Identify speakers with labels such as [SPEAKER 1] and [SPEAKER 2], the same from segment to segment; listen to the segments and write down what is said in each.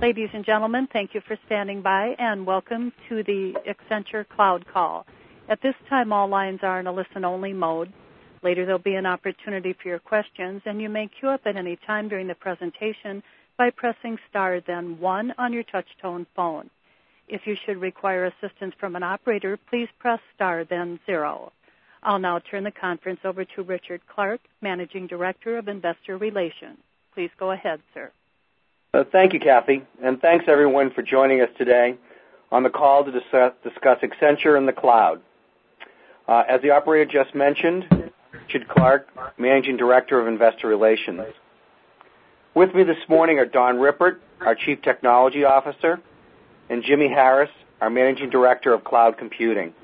[SPEAKER 1] Ladies and gentlemen, thank you for standing by, and welcome to the Accenture Cloud Call. At this time, all lines are in a listen-only mode. Later, there'll be an opportunity for your questions, and you may queue up at any time during the presentation by pressing star, then 1 on your touch-tone phone. If you should require assistance from an operator, please press star, then 0. I'll now turn the conference over to Richard Clark, Managing Director of Investor Relations. Please go ahead, sir.
[SPEAKER 2] Thank you, Kathy, and thanks everyone for joining us today on the call to discuss Accenture in the cloud. As the operator just mentioned, Richard Clark, Managing Director of Investor Relations. With me this morning are Don Rippert, our Chief Technology Officer, and Jimmy Harris, our Managing Director of Cloud Computing.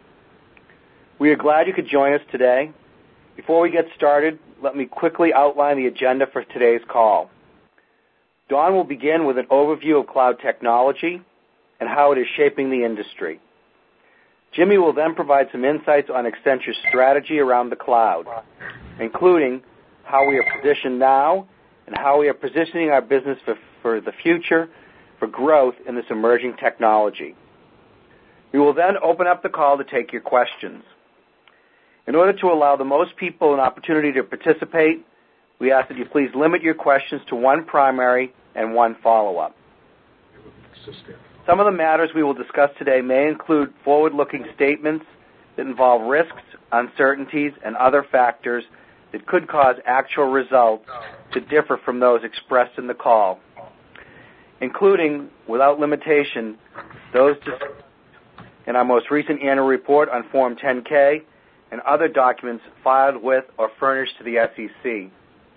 [SPEAKER 2] We are glad you could join us today. Before we get started, let me quickly outline the agenda for today's call. Don will begin with an overview of cloud technology and how it is shaping the industry. Jimmy will then provide some insights on Accenture's strategy around the cloud, including how we are positioned now and how we are positioning our business for the future for growth in this emerging technology. We will then open up the call to take your questions. In order to allow the most people an opportunity to participate, we ask that you please limit your questions to one primary and one follow-up. Some of the matters we will discuss today may include forward-looking statements that involve risks, uncertainties, and other factors that could cause actual results to differ from those expressed in the call, including, without limitation, those in our most recent annual report on Form 10-K and other documents filed with or furnished to the SEC.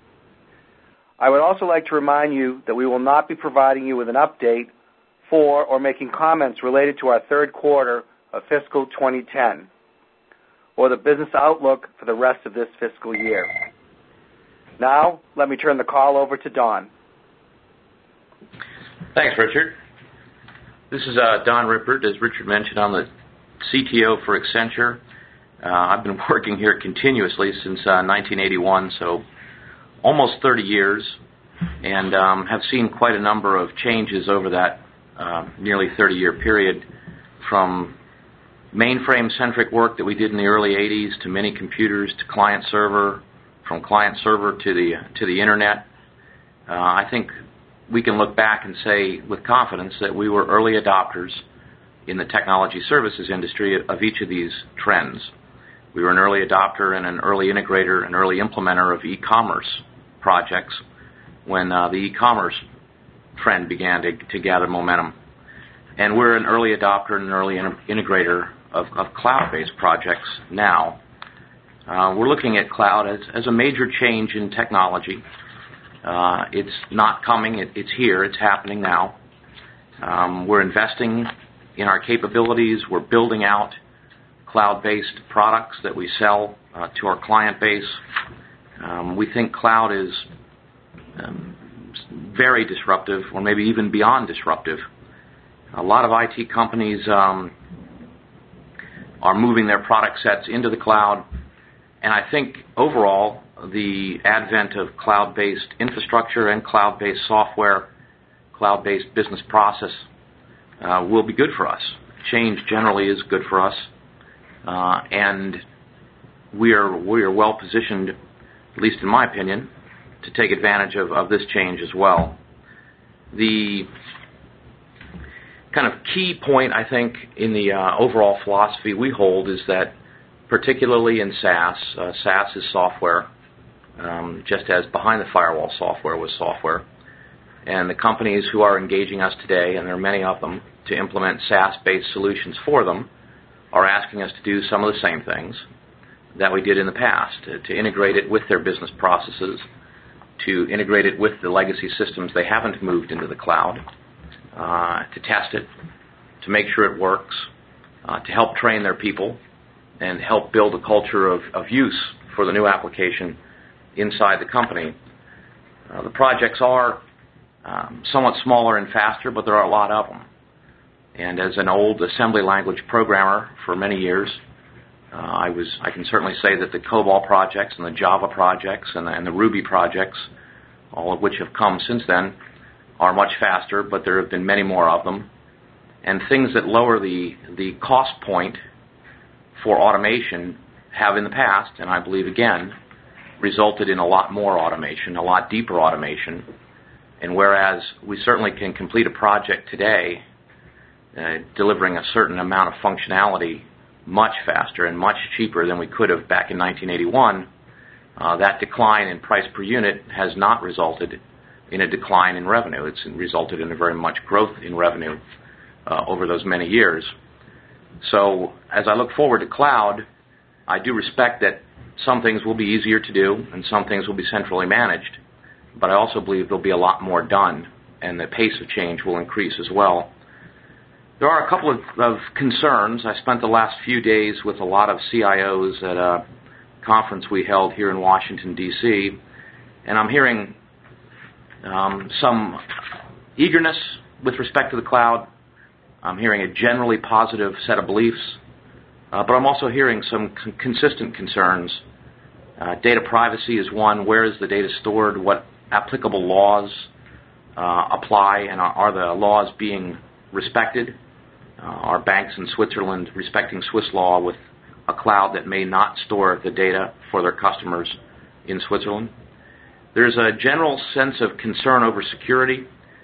[SPEAKER 2] I would also like to remind you that we will not be providing you with an update for or making comments related to our third quarter of fiscal 2010 or the business outlook for the rest of this fiscal year. Now, let me turn the call over to Don.
[SPEAKER 3] Thanks, Richard. This is Don Rippert. As Richard mentioned, I'm the CTO for Accenture. I've been working here continuously since 1981, so almost 30 years, and have seen quite a number of changes over that nearly 30-year period, from mainframe-centric work that we did in the early 80s to mini computers to client-server, from client-server to the Internet. I think we can look back and say with confidence that we were early adopters in the technology services industry of each of these trends. We were an early adopter and an early integrator, an early implementer of e-commerce projects when the e-commerce trend began to gather momentum. And we're an early adopter and an early integrator of cloud-based projects now. We're looking at cloud as a major change in technology. It's not coming, it's here, it's happening now. We're investing in our capabilities, we're building out cloud-based products that we sell to our client base. We think cloud is very disruptive, or maybe even beyond disruptive. A lot of IT companies are moving their product sets into the cloud, and I think overall the advent of cloud-based infrastructure and cloud-based software, cloud-based business process will be good for us. Change generally is good for us. And we are well positioned, at least in my opinion, to take advantage of this change as well. The kind of key point, I think, in the overall philosophy we hold is that, particularly in SaaS, SaaS is software, just as behind the firewall software was software. And the companies who are engaging us today, and there are many of them, to implement SaaS-based solutions for them, are asking us to do some of the same things that we did in the past, to integrate it with their business processes, to integrate it with the legacy systems they haven't moved into the cloud, to test it, to make sure it works, to help train their people, and help build a culture of use for the new application inside the company. The projects are somewhat smaller and faster, but there are a lot of them. And as an old assembly language programmer for many years, I can certainly say that the COBOL projects and the Java projects and the Ruby projects, all of which have come since then, are much faster, but there have been many more of them. And things that lower the cost point for automation have in the past, and I believe again, resulted in a lot more automation, a lot deeper automation. And whereas we certainly can complete a project today, delivering a certain amount of functionality much faster and much cheaper than we could have back in 1981, that decline in price per unit has not resulted in a decline in revenue. It's resulted in a very much growth in revenue over those many years. So as I look forward to cloud, I do respect that some things will be easier to do and some things will be centrally managed, but I also believe there'll be a lot more done and the pace of change will increase as well. There are a couple of concerns. I spent the last few days with a lot of CIOs at a conference we held here in Washington, D.C., and I'm hearing some eagerness with respect to the cloud. I'm hearing a generally positive set of beliefs, but I'm also hearing some consistent concerns. Data privacy is one. Where is the data stored? What applicable laws apply, and are the laws being respected? Are banks in Switzerland respecting Swiss law with a cloud that may not store the data for their customers in Switzerland? There's a general sense of concern over security.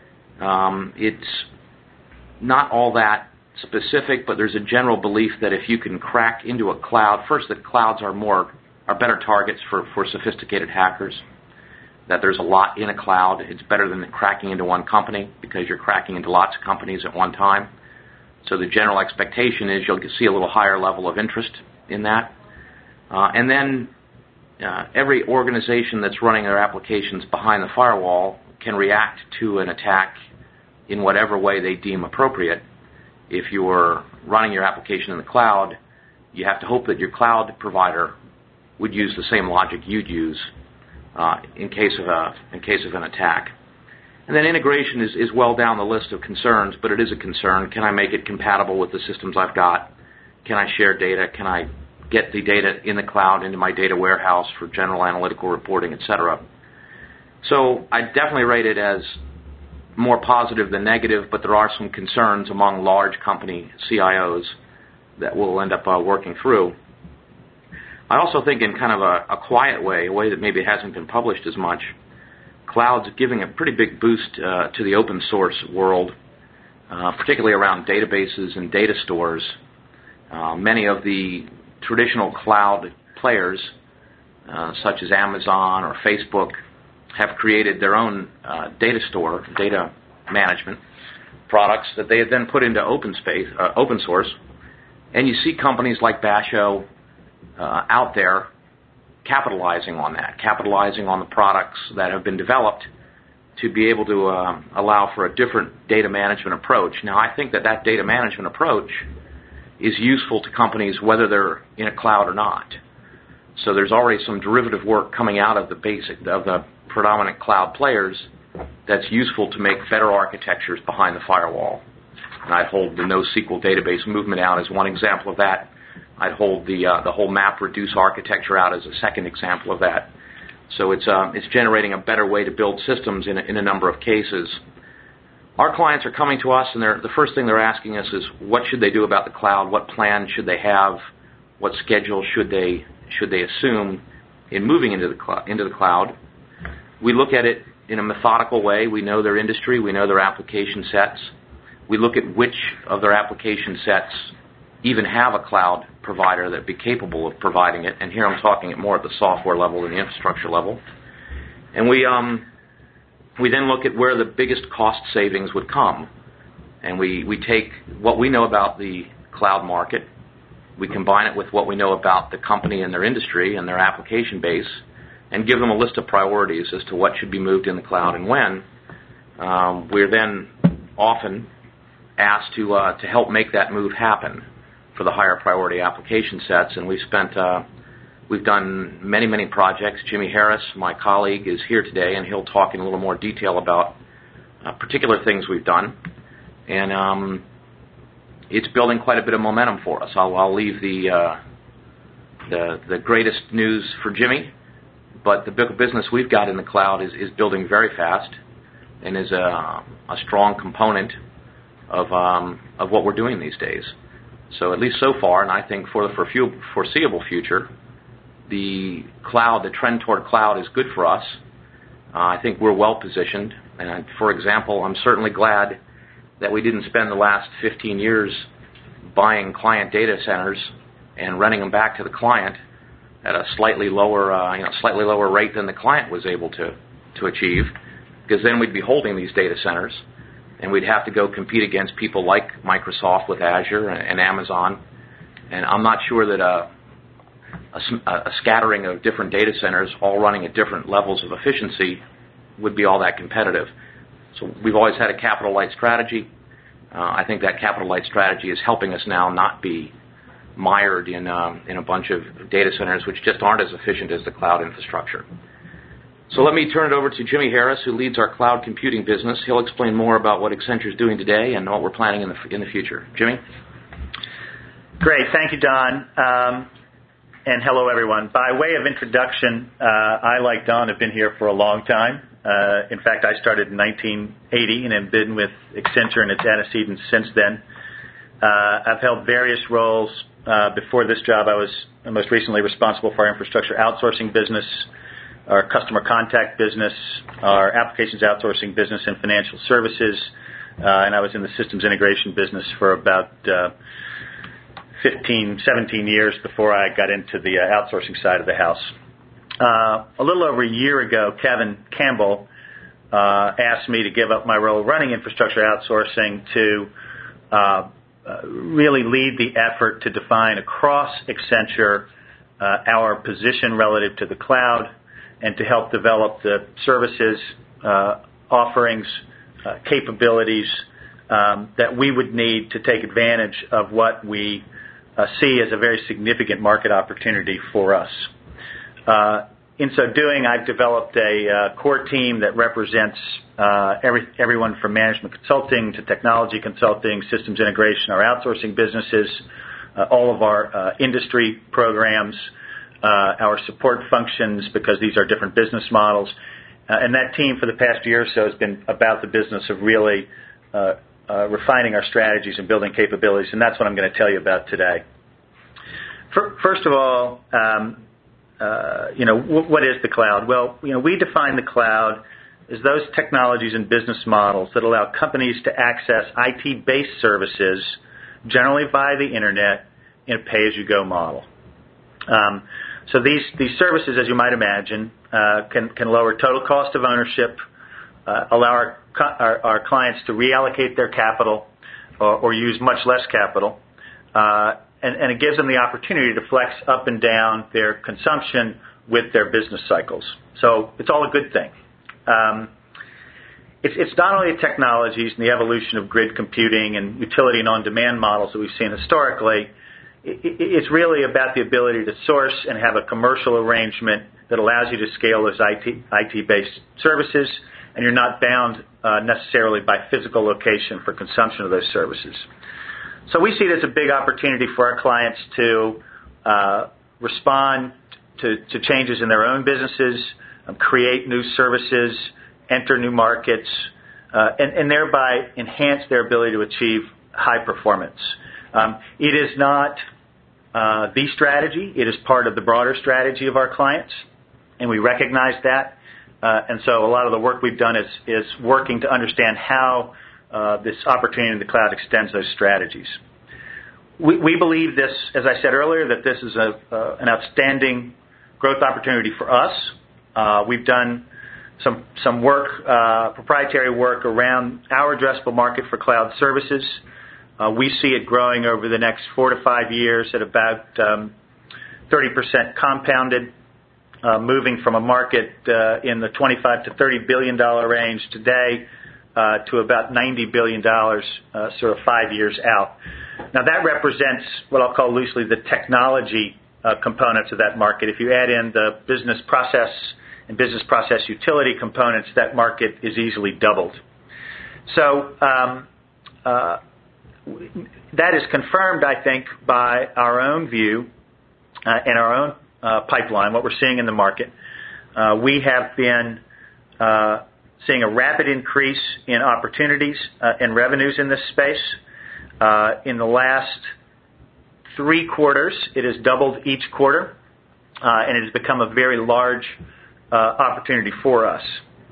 [SPEAKER 3] It's not all that specific, but there's a general belief that if you can crack into a cloud, first, that clouds are better targets for sophisticated hackers, that there's a lot in a cloud. It's better than cracking into one company because you're cracking into lots of companies at one time. So the general expectation is you'll see a little higher level of interest in that. And then every organization that's running their applications behind the firewall can react to an attack in whatever way they deem appropriate. If you're running your application in the cloud, you have to hope that your cloud provider would use the same logic you'd use in case of an attack. And then integration is well down the list of concerns, but it is a concern. Can I make it compatible with the systems I've got? Can I share data? Can I get the data in the cloud into my data warehouse for general analytical reporting, etc.? So I definitely rate it as more positive than negative, but there are some concerns among large company CIOs that we'll end up working through. I also think in kind of a quiet way, a way that maybe hasn't been published as much, cloud's giving a pretty big boost to the open source world, particularly around databases and data stores. Many of the traditional cloud players, such as Amazon or Facebook, have created their own data store, data management products that they have then put into open source. And you see companies like Basho out there capitalizing on that, capitalizing on the products that have been developed to be able to allow for a different data management approach. Now, I think that data management approach is useful to companies whether they're in a cloud or not. So there's already some derivative work coming out of the predominant cloud players that's useful to make better architectures behind the firewall. And I'd hold the NoSQL database movement out as one example of that. I'd hold the whole MapReduce architecture out as a second example of that. So it's generating a better way to build systems in a number of cases. Our clients are coming to us, and the first thing they're asking us is, what should they do about the cloud? What plan should they have? What schedule should they assume in moving into the cloud? We look at it in a methodical way. We know their industry. We know their application sets. We look at which of their application sets even have a cloud provider that would be capable of providing it. And here I'm talking it more at the software level than the infrastructure level. And we then look at where the biggest cost savings would come. And we take what we know about the cloud market, we combine it with what we know about the company and their industry and their application base, and give them a list of priorities as to what should be moved in the cloud and when. We're then often asked to help make that move happen for the higher priority application sets, and we've done many projects. Jimmy Harris, my colleague, is here today, and he'll talk in a little more detail about particular things we've done, and it's building quite a bit of momentum for us. I'll leave the greatest news for Jimmy, but the book of business we've got in the cloud is building very fast. and is a strong component of what we're doing these days. So at least so far, and I think for the foreseeable future, the trend toward cloud is good for us. I think we're well positioned. And for example, I'm certainly glad that we didn't spend the last 15 years buying client data centers and renting them back to the client at a slightly lower rate than the client was able to achieve, because then we'd be holding these data centers, and we'd have to go compete against people like Microsoft with Azure and Amazon. And I'm not sure that a scattering of different data centers all running at different levels of efficiency would be all that competitive. So we've always had a capital-light strategy. I think that capital-light strategy is helping us now not be mired in a bunch of data centers which just aren't as efficient as the cloud infrastructure. So let me turn it over to Jimmy Harris, who leads our cloud computing business. He'll explain more about what Accenture is doing today and what we're planning in the future. Jimmy?
[SPEAKER 4] Great. Thank you, Don. And hello, everyone. By way of introduction, I, like Don, have been here for a long time. In fact, I started in 1980 and have been with Accenture and its antecedents since then. I've held various roles. Before this job, I was most recently responsible for our infrastructure outsourcing business, our customer contact business, our applications outsourcing business, and financial services. And I was in the systems integration business for about 17 years before I got into the outsourcing side of the house. A little over a year ago, Kevin Campbell asked me to give up my role running infrastructure outsourcing to really lead the effort to define across Accenture our position relative to the cloud and to help develop the services, offerings, capabilities that we would need to take advantage of what we see as a very significant market opportunity for us. In so doing, I've developed a core team that represents everyone from management consulting to technology consulting, systems integration, our outsourcing businesses, all of our industry programs, our support functions, because these are different business models. And that team for the past year or so has been about the business of really refining our strategies and building capabilities, and that's what I'm going to tell you about today. First of all, what is the cloud? Well, we define the cloud as those technologies and business models that allow companies to access IT-based services, generally via the internet, in a pay-as-you-go model. So these services, as you might imagine, can lower total cost of ownership, allow our clients to reallocate their capital or use much less capital, and it gives them the opportunity to flex up and down their consumption with their business cycles. So it's all a good thing. It's not only the technologies and the evolution of grid computing and utility and on-demand models that we've seen historically. It's really about the ability to source and have a commercial arrangement that allows you to scale those IT-based services, and you're not bound necessarily by physical location for consumption of those services. So we see it as a big opportunity for our clients to respond to changes in their own businesses, create new services, enter new markets, and thereby enhance their ability to achieve high performance. It is not the strategy. It is part of the broader strategy of our clients, and we recognize that. And so a lot of the work we've done is working to understand how this opportunity in the cloud extends those strategies. We believe this, as I said earlier, that this is an outstanding growth opportunity for us. We've done some work, proprietary work around our addressable market for cloud services. We see it growing over the next 4 to 5 years at about 30% compounded, moving from a market in the $25 to $30 billion range today to about $90 billion sort of 5 years out. Now, that represents what I'll call loosely the technology components of that market. If you add in the business process and business process utility components, that market is easily doubled. So that is confirmed, I think, by our own view and our own pipeline, what we're seeing in the market. We have been seeing a rapid increase in opportunities and revenues in this space. In the last 3 quarters, it has doubled each quarter, and it has become a very large opportunity for us.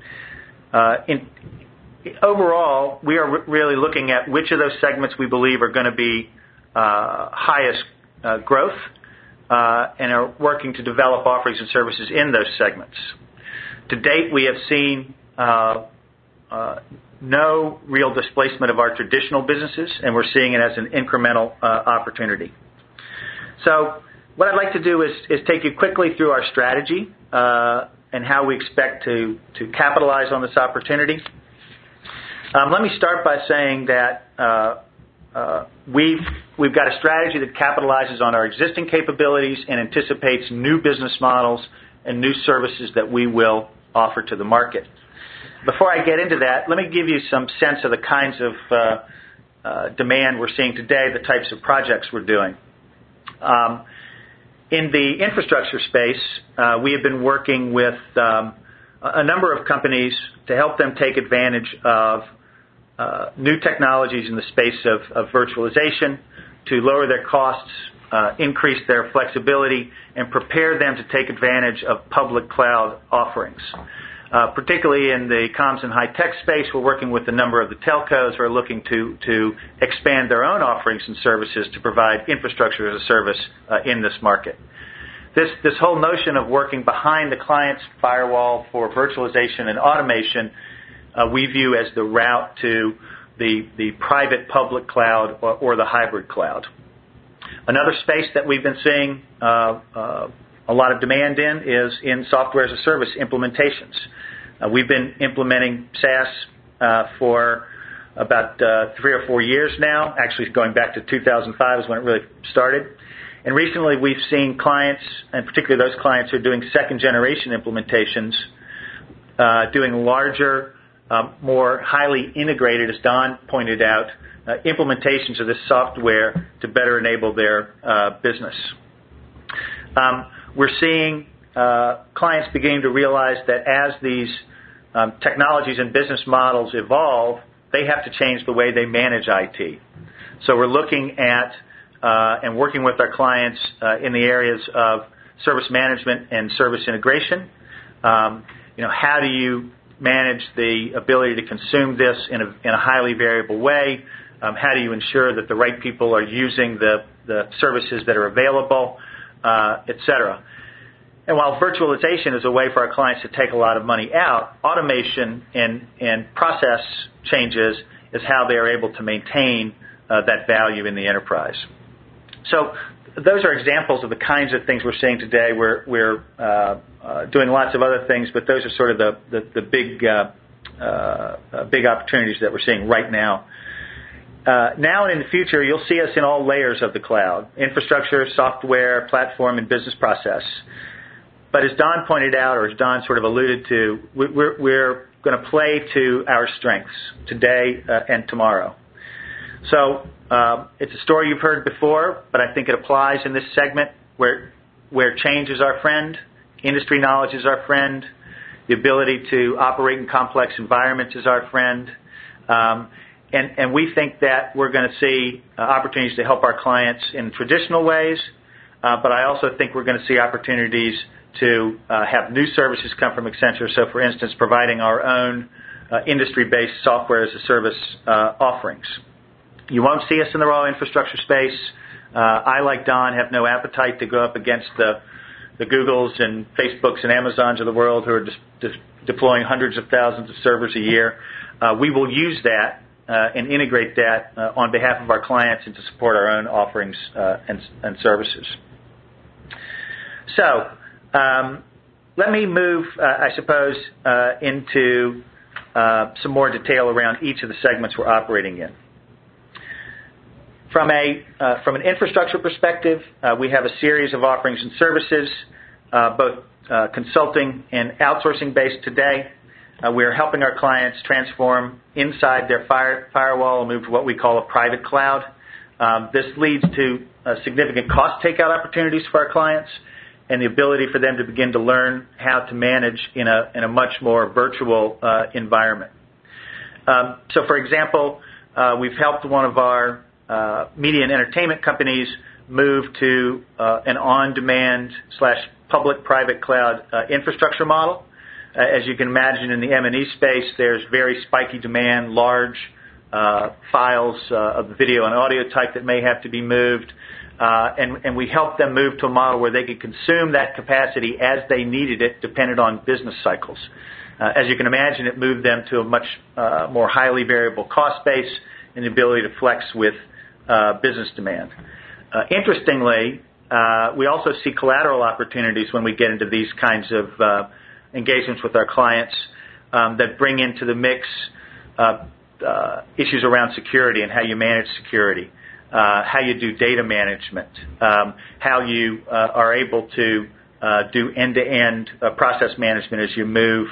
[SPEAKER 4] Overall, we are really looking at which of those segments we believe are going to be highest growth, and are working to develop offerings and services in those segments. To date, we have seen no real displacement of our traditional businesses, and we're seeing it as an incremental opportunity. So what I'd like to do is take you quickly through our strategy and how we expect to capitalize on this opportunity. Let me start by saying that we've got a strategy that capitalizes on our existing capabilities and anticipates new business models and new services that we will offer to the market. Before I get into that, let me give you some sense of the kinds of demand we're seeing today, the types of projects we're doing. In the infrastructure space, we have been working with a number of companies to help them take advantage of new technologies in the space of virtualization to lower their costs, increase their flexibility, and prepare them to take advantage of public cloud offerings. Particularly in the comms and high-tech space, we're working with a number of the telcos who are looking to expand their own offerings and services to provide infrastructure as a service in this market. This whole notion of working behind the client's firewall for virtualization and automation we view as the route to the private public cloud or the hybrid cloud. Another space that we've been seeing a lot of demand in is in software as a service implementations. We've been implementing SaaS for about 3 or 4 years now, actually going back to 2005 is when it really started. And recently we've seen clients, and particularly those clients who are doing second-generation implementations, doing larger, more highly integrated, as Don pointed out, implementations of this software to better enable their business. We're seeing clients beginning to realize that as these technologies and business models evolve, they have to change the way they manage IT. So we're looking at and working with our clients in the areas of service management and service integration. How do you manage the ability to consume this in a highly variable way? How do you ensure that the right people are using the services that are available, et cetera? And while virtualization is a way for our clients to take a lot of money out, automation and process changes is how they are able to maintain that value in the enterprise. So those are examples of the kinds of things we're seeing today. We're doing lots of other things, but those are sort of the big opportunities that we're seeing right now. Now and in the future, you'll see us in all layers of the cloud: infrastructure, software, platform, and business process. But as Don pointed out, or as Don sort of alluded to, we're going to play to our strengths today and tomorrow. So it's a story you've heard before, but I think it applies in this segment where change is our friend, industry knowledge is our friend, the ability to operate in complex environments is our friend. And we think that we're going to see opportunities to help our clients in traditional ways, but I also think we're going to see opportunities to have new services come from Accenture. So, for instance, providing our own industry-based software as a service offerings. You won't see us in the raw infrastructure space. I, like Don, have no appetite to go up against the Googles and Facebooks and Amazons of the world who are just deploying hundreds of thousands of servers a year. We will use that and integrate that on behalf of our clients and to support our own offerings and services. So let me move, I suppose, into some more detail around each of the segments we're operating in. From an infrastructure perspective, we have a series of offerings and services, both consulting and outsourcing based today. We're helping our clients transform inside their firewall and move to what we call a private cloud. This leads to significant cost takeout opportunities for our clients, and the ability for them to begin to learn how to manage in a much more virtual environment. So, for example, we've helped one of our media and entertainment companies move to an on-demand / public-private cloud infrastructure model. As you can imagine, in the M&E space, there's very spiky demand, large files of video and audio type that may have to be moved. And we helped them move to a model where they could consume that capacity as they needed it, dependent on business cycles. As you can imagine, it moved them to a much more highly variable cost base and the ability to flex with business demand. Interestingly, we also see collateral opportunities when we get into these kinds of engagements with our clients that bring into the mix issues around security and how you manage security, how you do data management, how you are able to do end-to-end process management as you move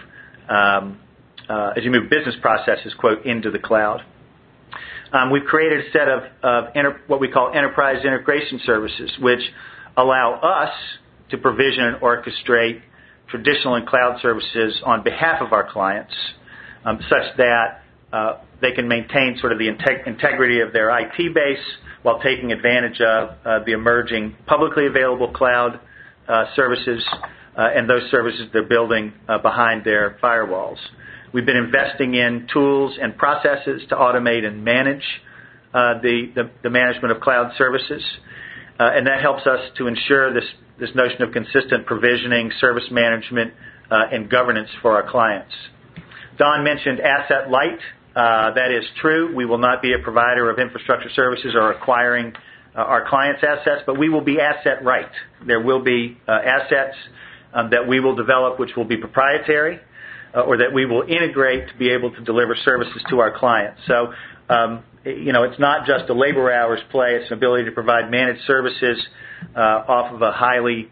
[SPEAKER 4] business processes, quote, into the cloud. We've created a set of what we call enterprise integration services, which allow us to provision and orchestrate traditional and cloud services on behalf of our clients, such that they can maintain sort of the integrity of their IT base while taking advantage of the emerging publicly available cloud services and those services they're building behind their firewalls. We've been investing in tools and processes to automate and manage the management of cloud services, and that helps us to ensure this notion of consistent provisioning, service management, and governance for our clients. Don mentioned asset light. That is true. We will not be a provider of infrastructure services or acquiring our clients' assets, but we will be asset right. There will be assets that we will develop which will be proprietary or that we will integrate to be able to deliver services to our clients. So, it's not just a labor hours play. It's an ability to provide managed services off of a highly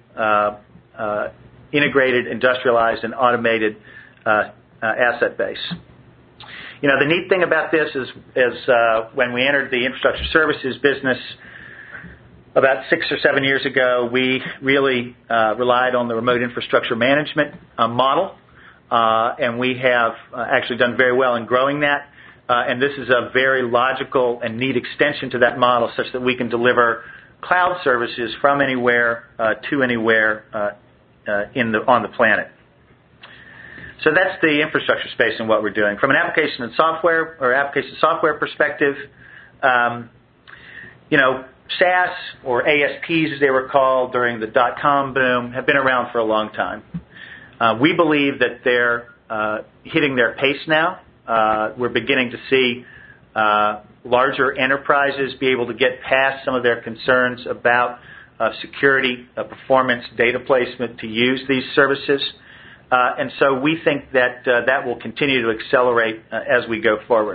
[SPEAKER 4] integrated, industrialized, and automated asset base. The neat thing about this is when we entered the infrastructure services business about 6 or 7 years ago, we really relied on the remote infrastructure management model, and we have actually done very well in growing that. And this is a very logical and neat extension to that model, such that we can deliver cloud services from anywhere to anywhere on the planet. So that's the infrastructure space and what we're doing. From an application software perspective, SaaS or ASPs, as they were called during the dot-com boom, have been around for a long time. We believe that they're hitting their pace now. We're beginning to see larger enterprises be able to get past some of their concerns about security, performance, data placement to use these services. And so we think that that will continue to accelerate as we go forward.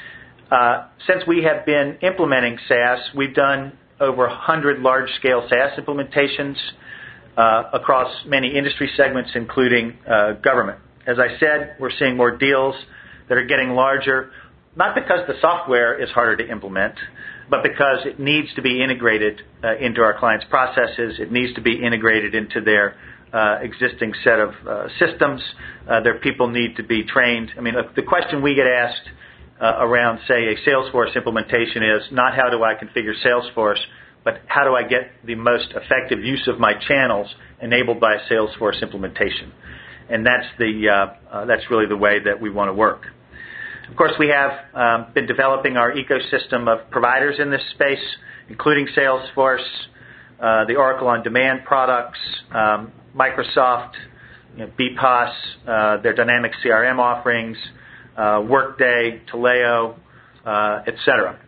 [SPEAKER 4] Since we have been implementing SaaS, we've done over 100 large-scale SaaS implementations across many industry segments, including government. As I said, we're seeing more deals that are getting larger, not because the software is harder to implement, but because it needs to be integrated into our clients' processes. It needs to be integrated into their existing set of systems. Their people need to be trained. I mean, the question we get asked around, say, a Salesforce implementation is not how do I configure Salesforce, but how do I get the most effective use of my channels enabled by a Salesforce implementation? And that's really the way that we want to work. Of course, we have been developing our ecosystem of providers in this space, including Salesforce, the Oracle On Demand products, Microsoft, BPOS, their dynamic CRM offerings, Workday, Taleo, etc.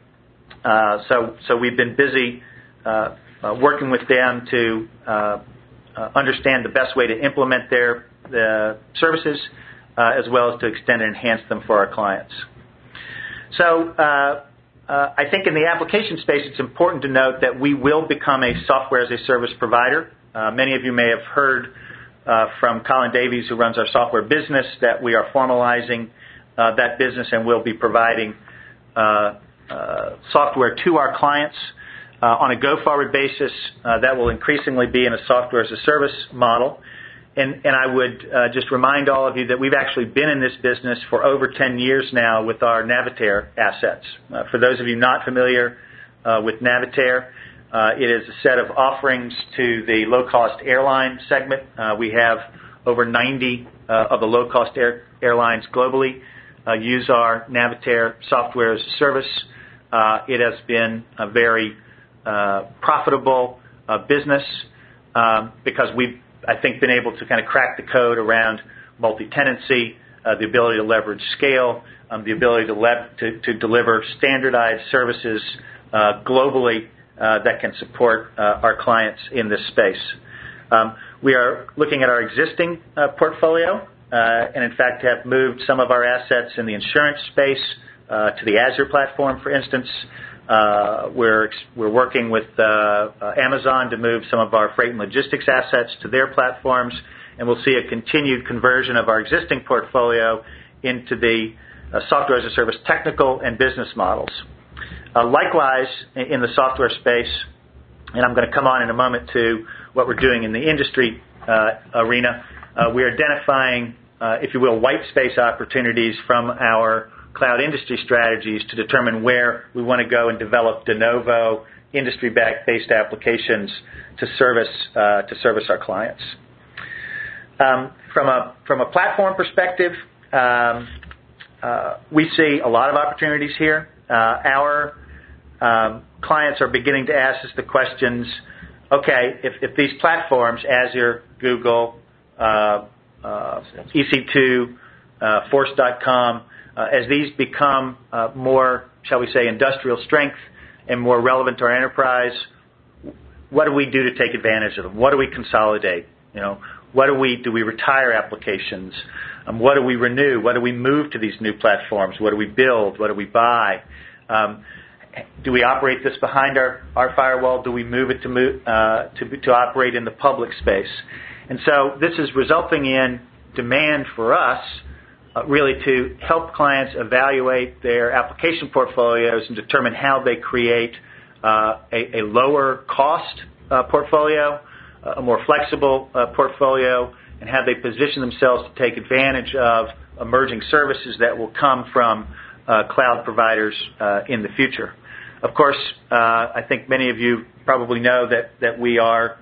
[SPEAKER 4] So we've been busy working with them to understand the best way to implement their services, as well as to extend and enhance them for our clients. So I think in the application space, it's important to note that we will become a software as a service provider. Many of you may have heard from Colin Davies, who runs our software business, that we are formalizing that business and will be providing software to our clients On a go-forward basis, that will increasingly be in a software-as-a-service model. And I would just remind all of you that we've actually been in this business for over 10 years now with our Navitaire assets. For those of you not familiar with Navitaire, it is a set of offerings to the low-cost airline segment. We have over 90 of the low-cost airlines globally use our Navitaire software as a service. It has been a very profitable business because we've, I think, been able to kind of crack the code around multi-tenancy, the ability to leverage scale, the ability to deliver standardized services globally that can support our clients in this space. We are looking at our existing portfolio and, in fact, have moved some of our assets in the insurance space to the Azure platform, for instance. We're working with Amazon to move some of our freight and logistics assets to their platforms, and we'll see a continued conversion of our existing portfolio into the software-as-a-service technical and business models. Likewise, in the software space, and I'm going to come on in a moment to what we're doing in the industry arena, we're identifying, if you will, white space opportunities from our cloud industry strategies to determine where we want to go and develop de novo industry-based applications to service our clients. From a platform perspective, we see a lot of opportunities here. Our clients are beginning to ask us the questions, okay, if these platforms, Azure, Google, EC2, Force.com, as these become more, shall we say, industrial strength and more relevant to our enterprise, what do we do to take advantage of them? What do we consolidate? What do we retire applications? What do we renew? What do we move to these new platforms? What do we build? What do we buy? Do we operate this behind our firewall? Do we move it to operate in the public space? And so this is resulting in demand for us really to help clients evaluate their application portfolios and determine how they create a lower cost portfolio, a more flexible portfolio, and how they position themselves to take advantage of emerging services that will come from cloud providers in the future. Of course, I think many of you probably know that we are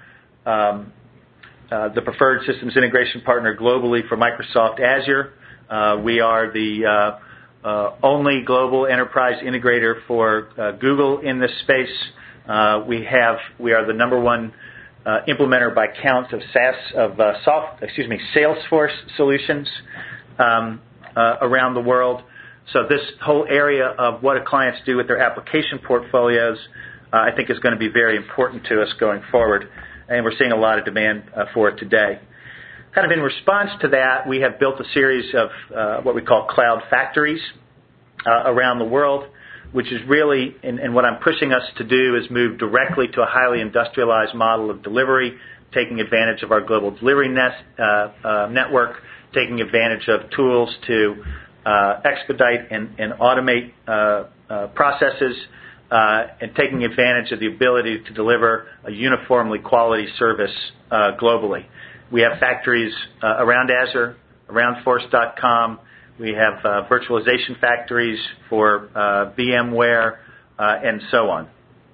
[SPEAKER 4] the preferred systems integration partner globally for Microsoft Azure. We are the only global enterprise integrator for Google in this space. We are the number one implementer by count of Salesforce solutions around the world. So this whole area of what do clients do with their application portfolios, I think is going to be very important to us going forward, and we're seeing a lot of demand for it today. Kind of in response to that, we have built a series of what we call cloud factories around the world, which is really, and what I'm pushing us to do is move directly to a highly industrialized model of delivery, taking advantage of our global delivery network, taking advantage of tools to expedite and automate processes, and taking advantage of the ability to deliver a uniformly quality service globally. We have factories around Azure, around Force.com. We have virtualization factories for VMware, and so on.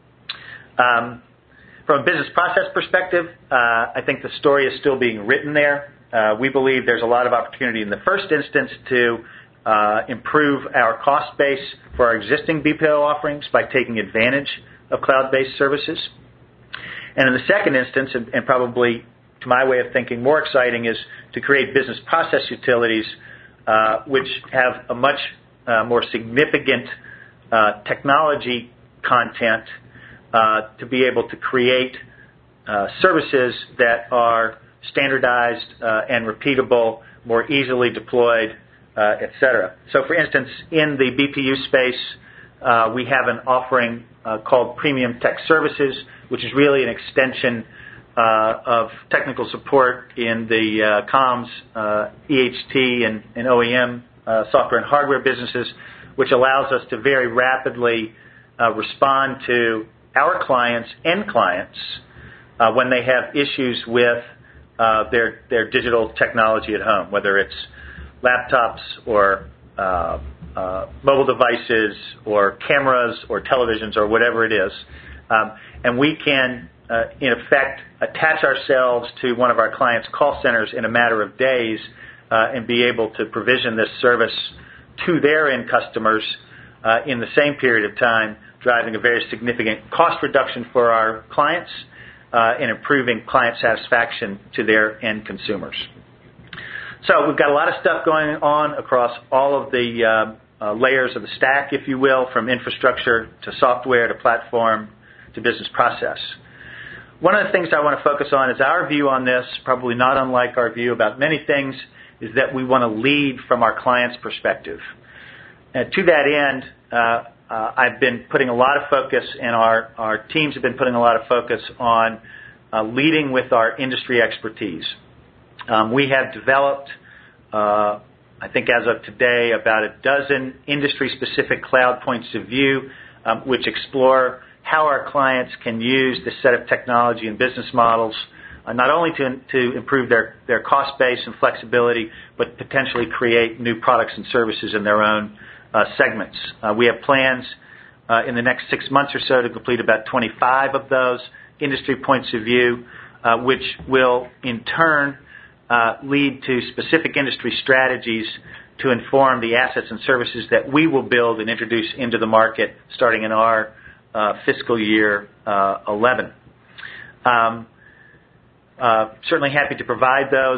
[SPEAKER 4] From a business process perspective, I think the story is still being written there. We believe there's a lot of opportunity in the first instance to improve our cost base for our existing BPO offerings by taking advantage of cloud-based services. And in the second instance, and probably to my way of thinking more exciting, is to create business process utilities which have a much more significant technology content to be able to create services that are standardized and repeatable, more easily deployed, etc. So, for instance, in the BPU space, we have an offering called Premium Tech Services, which is really an extension of technical support in the comms, EHT, and OEM software and hardware businesses, which allows us to very rapidly respond to our clients and clients when they have issues with their digital technology at home, whether it's laptops or mobile devices or cameras or televisions or whatever it is. And we can, in effect, attach ourselves to one of our clients' call centers in a matter of days and be able to provision this service to their end customers in the same period of time, driving a very significant cost reduction for our clients and improving client satisfaction to their end consumers. So we've got a lot of stuff going on across all of the layers of the stack, if you will, from infrastructure to software to platform to business process. One of the things I want to focus on is our view on this, probably not unlike our view about many things, is that we want to lead from our client's perspective. And to that end, I've been putting a lot of focus, and our teams have been putting a lot of focus on leading with our industry expertise. We have developed, I think as of today, about a dozen industry-specific cloud points of view, which explore how our clients can use this set of technology and business models, not only to improve their cost base and flexibility, but potentially create new products and services in their own segments. We have plans in the next 6 months or so to complete about 25 of those industry points of view, which will in turn lead to specific industry strategies to inform the assets and services that we will build and introduce into the market starting in our fiscal year 11. Certainly happy to provide those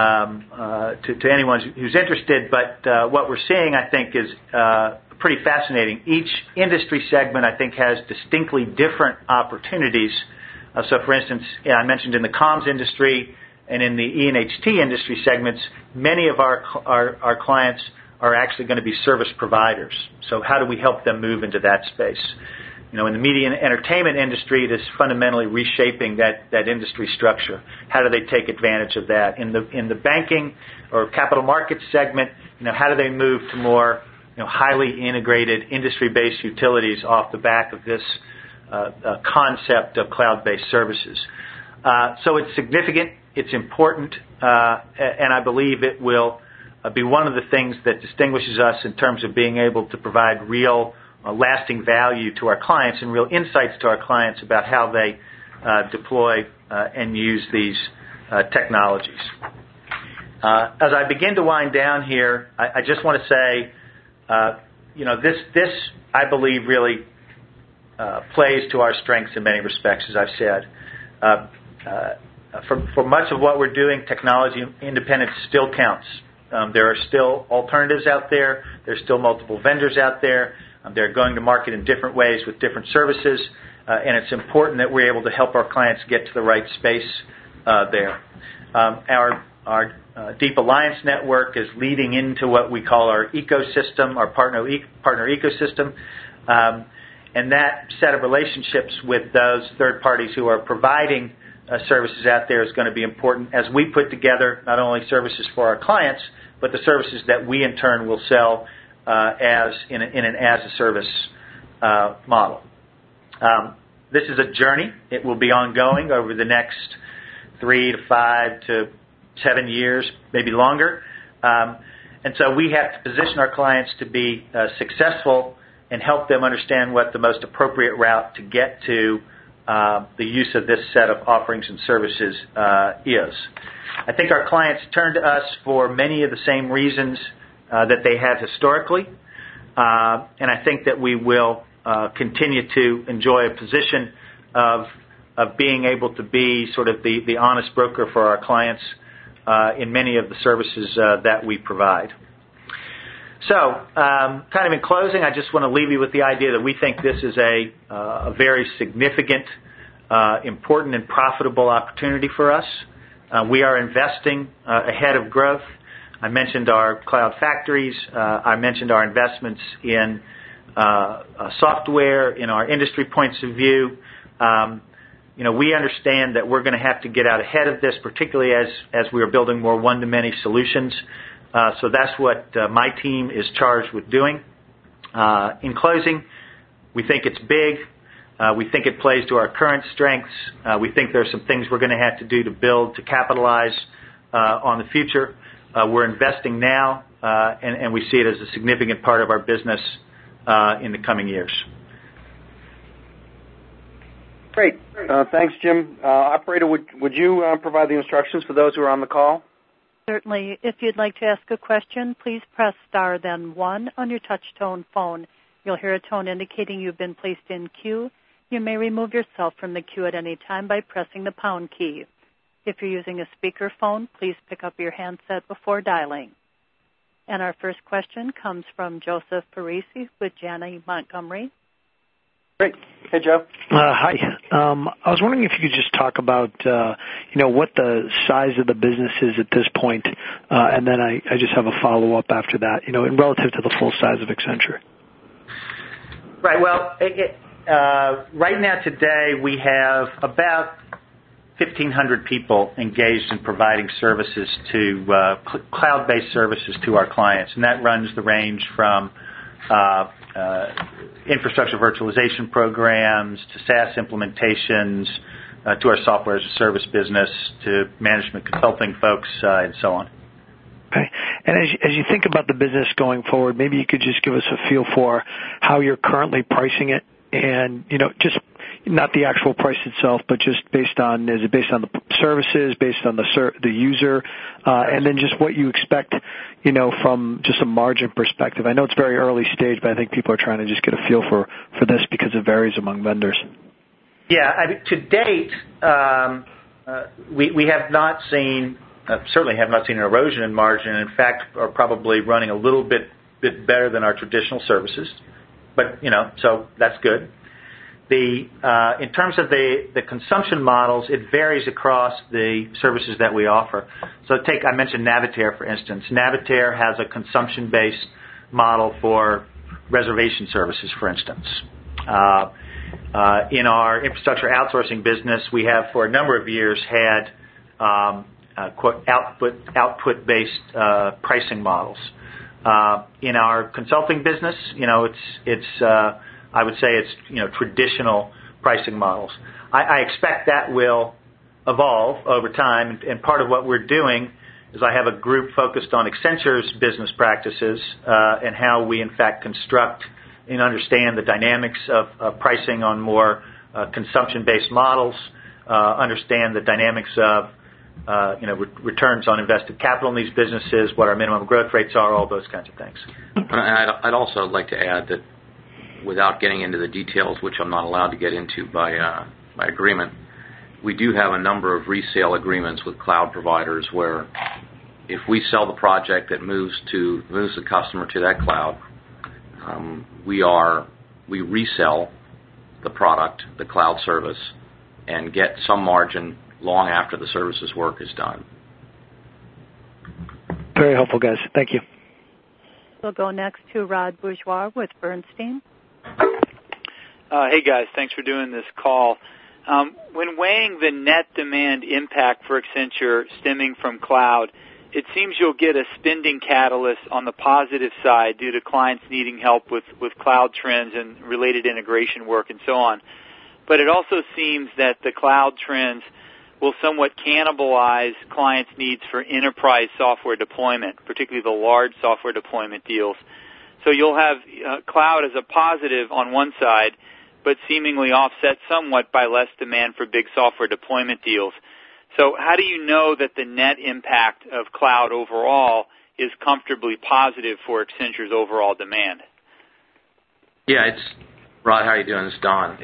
[SPEAKER 4] to anyone who's interested, but what we're seeing, I think, is pretty fascinating. Each industry segment, I think, has distinctly different opportunities. So, for instance, I mentioned in the comms industry and in the E&HT industry segments, many of our clients are actually going to be service providers. So how do we help them move into that space? You know, in the media and entertainment industry, it is fundamentally reshaping that industry structure. How do they take advantage of that? In the banking or capital markets segment, you know, how do they move to more highly integrated industry-based utilities off the back of this concept of cloud-based services? So it's significant, it's important, and I believe it will be one of the things that distinguishes us in terms of being able to provide real lasting value to our clients and real insights to our clients about how they deploy and use these technologies. As I begin to wind down here, I just want to say, this I believe really plays to our strengths in many respects, as I've said. For much of what we're doing, technology independence still counts. There are still alternatives out there. There's still multiple vendors out there. They're going to market in different ways with different services, and it's important that we're able to help our clients get to the right space there. Our Deep Alliance Network is leading into what we call our ecosystem, our partner ecosystem, and that set of relationships with those third parties who are providing services out there is going to be important as we put together not only services for our clients, but the services that we in turn will sell as an as-a-service model. This is a journey. It will be ongoing over the next 3 to 5 to 7 years, maybe longer. And so we have to position our clients to be successful and help them understand what the most appropriate route to get to the use of this set of offerings and services is. I think our clients turn to us for many of the same reasons that they have historically, and I think that we will continue to enjoy a position of being able to be sort of the honest broker for our clients in many of the services that we provide. So, kind of in closing, I just want to leave you with the idea that we think this is a very significant, important, and profitable opportunity for us. We are investing ahead of growth. I mentioned our cloud factories. I mentioned our investments in software, in our industry points of view. We understand that we're going to have to get out ahead of this, particularly as we are building more one-to-many solutions. So that's what my team is charged with doing. In closing, we think it's big. We think it plays to our current strengths. We think there's some things we're going to have to do to build to capitalize on the future. We're investing now, and we see it as a significant part of our business in the coming years.
[SPEAKER 2] Great. Thanks, Jim. Operator, would you provide the instructions for those who are on the call?
[SPEAKER 1] Certainly. If you'd like to ask a question, please press star then 1 on your touch-tone phone. You'll hear a tone indicating you've been placed in queue. You may remove yourself from the queue at any time by pressing the pound key. If you're using a speakerphone, please pick up your handset before dialing. And our first question comes from Joseph Parisi with Janney Montgomery.
[SPEAKER 2] Great. Hey, Joe.
[SPEAKER 5] Hi. I was wondering if you could just talk about, what the size of the business is at this point, and then I just have a follow-up after that, in relative to the full size of Accenture.
[SPEAKER 4] Right. Well, right now today we have about 1,500 people engaged in providing services to cloud-based services to our clients, and that runs the range from infrastructure virtualization programs to SaaS implementations to our software as a service business to management consulting folks and so on.
[SPEAKER 5] Okay. And as you think about the business going forward, maybe you could just give us a feel for how you're currently pricing it, and just not the actual price itself, but just is it based on the services, based on the user, and then just what you expect, from just a margin perspective. I know it's very early stage, but I think people are trying to just get a feel for this because it varies among vendors.
[SPEAKER 4] Yeah, to date, we have not seen, certainly have not seen an erosion in margin. In fact, are probably running a little bit better than our traditional services. But, so that's good. In terms of the consumption models, it varies across the services that we offer. So I mentioned Navitaire, for instance. Navitaire has a consumption-based model for reservation services, for instance. In our infrastructure outsourcing business, we have for a number of years had output-based pricing models. In our consulting business, I would say it's traditional pricing models. I expect that will evolve over time, and part of what we're doing is I have a group focused on Accenture's business practices and how we in fact construct and understand the dynamics of pricing on more consumption-based models, understand the dynamics of returns on invested capital in these businesses, what our minimum growth rates are, all those kinds of things.
[SPEAKER 3] I'd also like to add that without getting into the details, which I'm not allowed to get into by agreement, we do have a number of resale agreements with cloud providers where if we sell the project that moves the customer to that cloud, we resell the product, the cloud service, and get some margin long after the services work is done.
[SPEAKER 5] Very helpful, guys. Thank you.
[SPEAKER 1] We'll go next to Rod Bourgeois with Bernstein.
[SPEAKER 6] Hey, guys. Thanks for doing this call. When weighing the net demand impact for Accenture stemming from cloud, it seems you'll get a spending catalyst on the positive side due to clients needing help with cloud trends and related integration work and so on. But it also seems that the cloud trends will somewhat cannibalize clients' needs for enterprise software deployment, particularly the large software deployment deals. So you'll have cloud as a positive on one side, but seemingly offset somewhat by less demand for big software deployment deals. So how do you know that the net impact of cloud overall is comfortably positive for Accenture's overall demand?
[SPEAKER 3] Yeah, Rod, how are you doing? It's Don.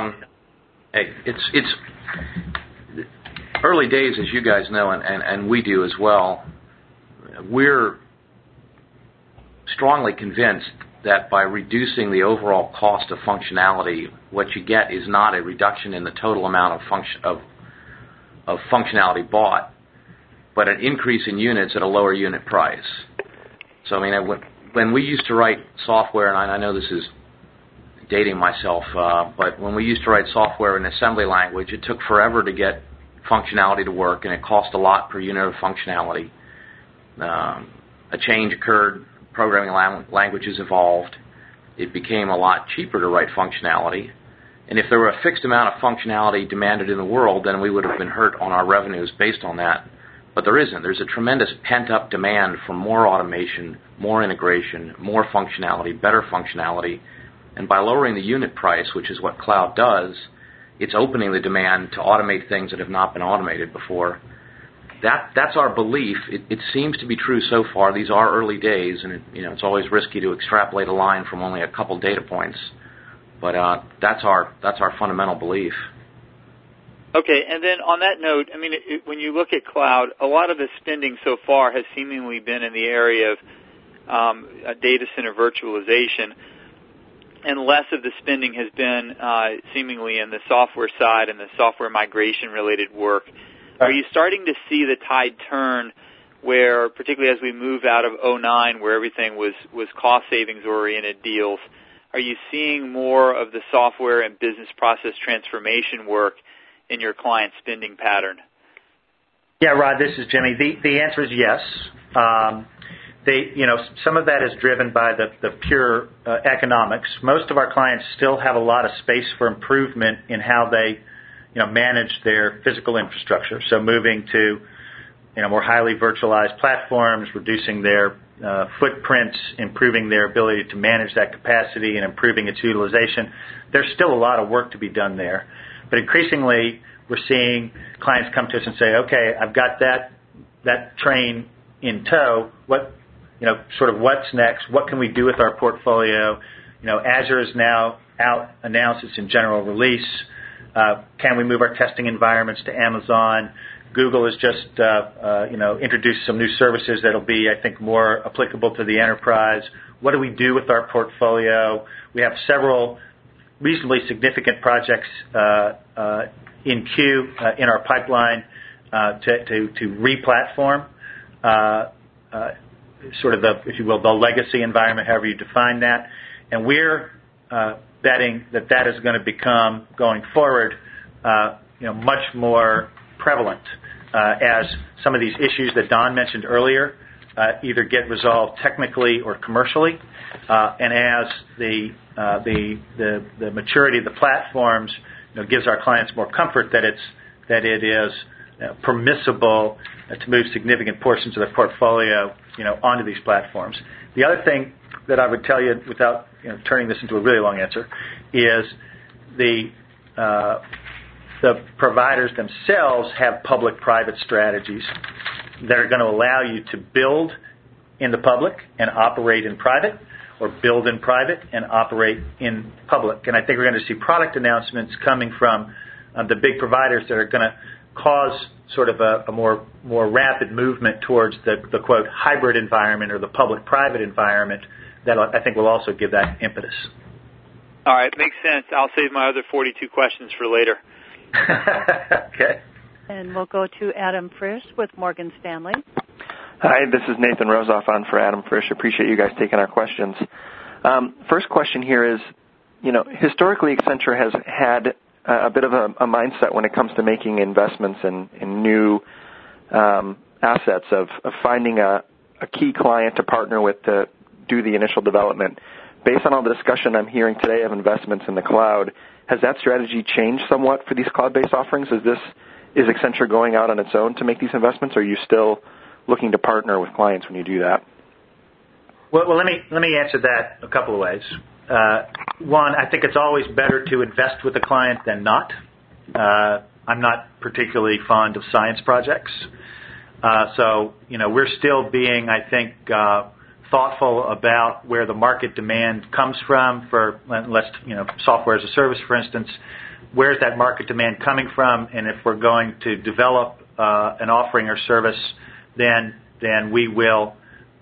[SPEAKER 3] It's early days, as you guys know, and we do as well. We're strongly convinced that by reducing the overall cost of functionality, what you get is not a reduction in the total amount of functionality bought, but an increase in units at a lower unit price. So, I mean, when we used to write software, and I know this is dating myself, but when we used to write software in assembly language, it took forever to get functionality to work, and it cost a lot per unit of functionality. A change occurred. Programming languages evolved. It became a lot cheaper to write functionality, And if there were a fixed amount of functionality demanded in the world, then we would have been hurt on our revenues based on that. But there isn't. There's a tremendous pent-up demand for more automation, more integration, more functionality, better functionality. And by lowering the unit price, which is what cloud does, it's opening the demand to automate things that have not been automated before. That's our belief. It seems to be true so far. These are early days, and it's always risky to extrapolate a line from only a couple data points. But that's our fundamental belief.
[SPEAKER 6] Okay, and then on that note, I mean, when you look at cloud, a lot of the spending so far has seemingly been in the area of data center virtualization, and less of the spending has been seemingly in the software side and the software migration-related work. Are you starting to see the tide turn where, particularly as we move out of 2009, where everything was cost savings-oriented deals, are you seeing more of the software and business process transformation work in your client spending pattern?
[SPEAKER 4] Yeah, Rod, this is Jimmy. The answer is yes. Some of that is driven by the pure economics. Most of our clients still have a lot of space for improvement in how they manage their physical infrastructure. So moving to more highly virtualized platforms, reducing their footprints, improving their ability to manage that capacity and improving its utilization. There's still a lot of work to be done there. But increasingly, we're seeing clients come to us and say, okay, I've got that train in tow. What's next? What can we do with our portfolio? Azure is now out, announced it's in general release. Can we move our testing environments to Amazon? Google has just introduced some new services that'll be, I think, more applicable to the enterprise. What do we do with our portfolio? We have several reasonably significant projects in queue in our pipeline to re-platform if you will, the legacy environment, however you define that. And we're betting that is going to become, going forward, much more prevalent as some of these issues that Don mentioned earlier either get resolved technically or commercially, and as the maturity of the platforms gives our clients more comfort that it is permissible to move significant portions of their portfolio onto these platforms. The other thing that I would tell you, without turning this into a really long answer, is the providers themselves have public-private strategies that are going to allow you to build in the public and operate in private, or build in private and operate in public. And I think we're going to see product announcements coming from the big providers that are going to cause sort of a more rapid movement towards the quote hybrid environment or the public-private environment that I think will also give that impetus.
[SPEAKER 6] All right, makes sense. I'll save my other 42 questions for later.
[SPEAKER 4] Okay.
[SPEAKER 1] And we'll go to Adam Frisch with Morgan Stanley.
[SPEAKER 7] Hi, this is Nathan Rosoff on for Adam Frisch. Appreciate you guys taking our questions. First question here is, historically Accenture has had a bit of a mindset when it comes to making investments in new assets of finding a key client to partner with to do the initial development. Based on all the discussion I'm hearing today of investments in the cloud, has that strategy changed somewhat for these cloud-based offerings? Is Accenture going out on its own to make these investments, or are you still looking to partner with clients when you do that?
[SPEAKER 4] Well, let me answer that a couple of ways. One, I think it's always better to invest with a client than not. I'm not particularly fond of science projects. So we're still being, I think, thoughtful about where the market demand comes from for, software as a service, for instance. Where's that market demand coming from? And if we're going to develop an offering or service, then we will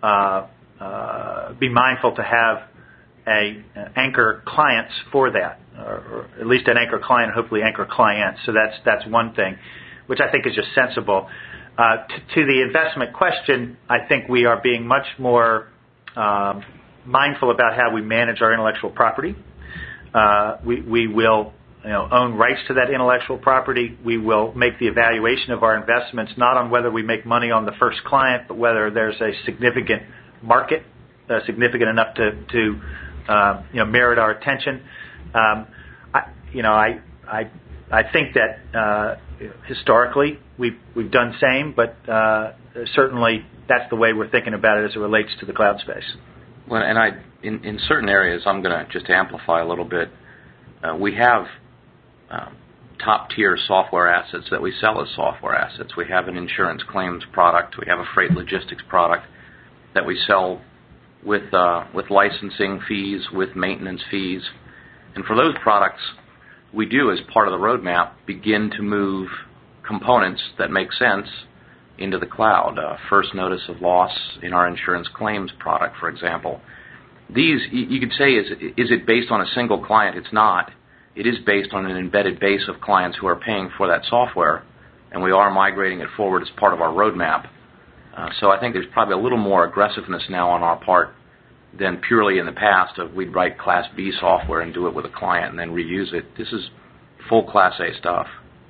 [SPEAKER 4] be mindful to have anchor clients for that, or at least an anchor client, hopefully anchor clients. So that's one thing, which I think is just sensible. To the investment question, I think we are being much more mindful about how we manage our intellectual property. We will own rights to that intellectual property. We will make the evaluation of our investments not on whether we make money on the first client, but whether there's a significant market, significant enough to merit our attention. I think that historically we've done the same, but certainly that's the way we're thinking about it as it relates to the cloud space.
[SPEAKER 3] Well, and in certain areas, I'm going to just amplify a little bit. We have top-tier software assets that we sell as software assets. We have an insurance claims product. We have a freight logistics product that we sell with licensing fees, with maintenance fees. And for those products, we do, as part of the roadmap, begin to move components that make sense into the cloud. First notice of loss in our insurance claims product, for example. These, you could say, is it based on a single client? It's not. It is based on an embedded base of clients who are paying for that software, and we are migrating it forward as part of our roadmap. So I think there's probably a little more aggressiveness now on our part than purely in the past of we'd write Class B software and do it with a client and then reuse it. This is full Class A stuff.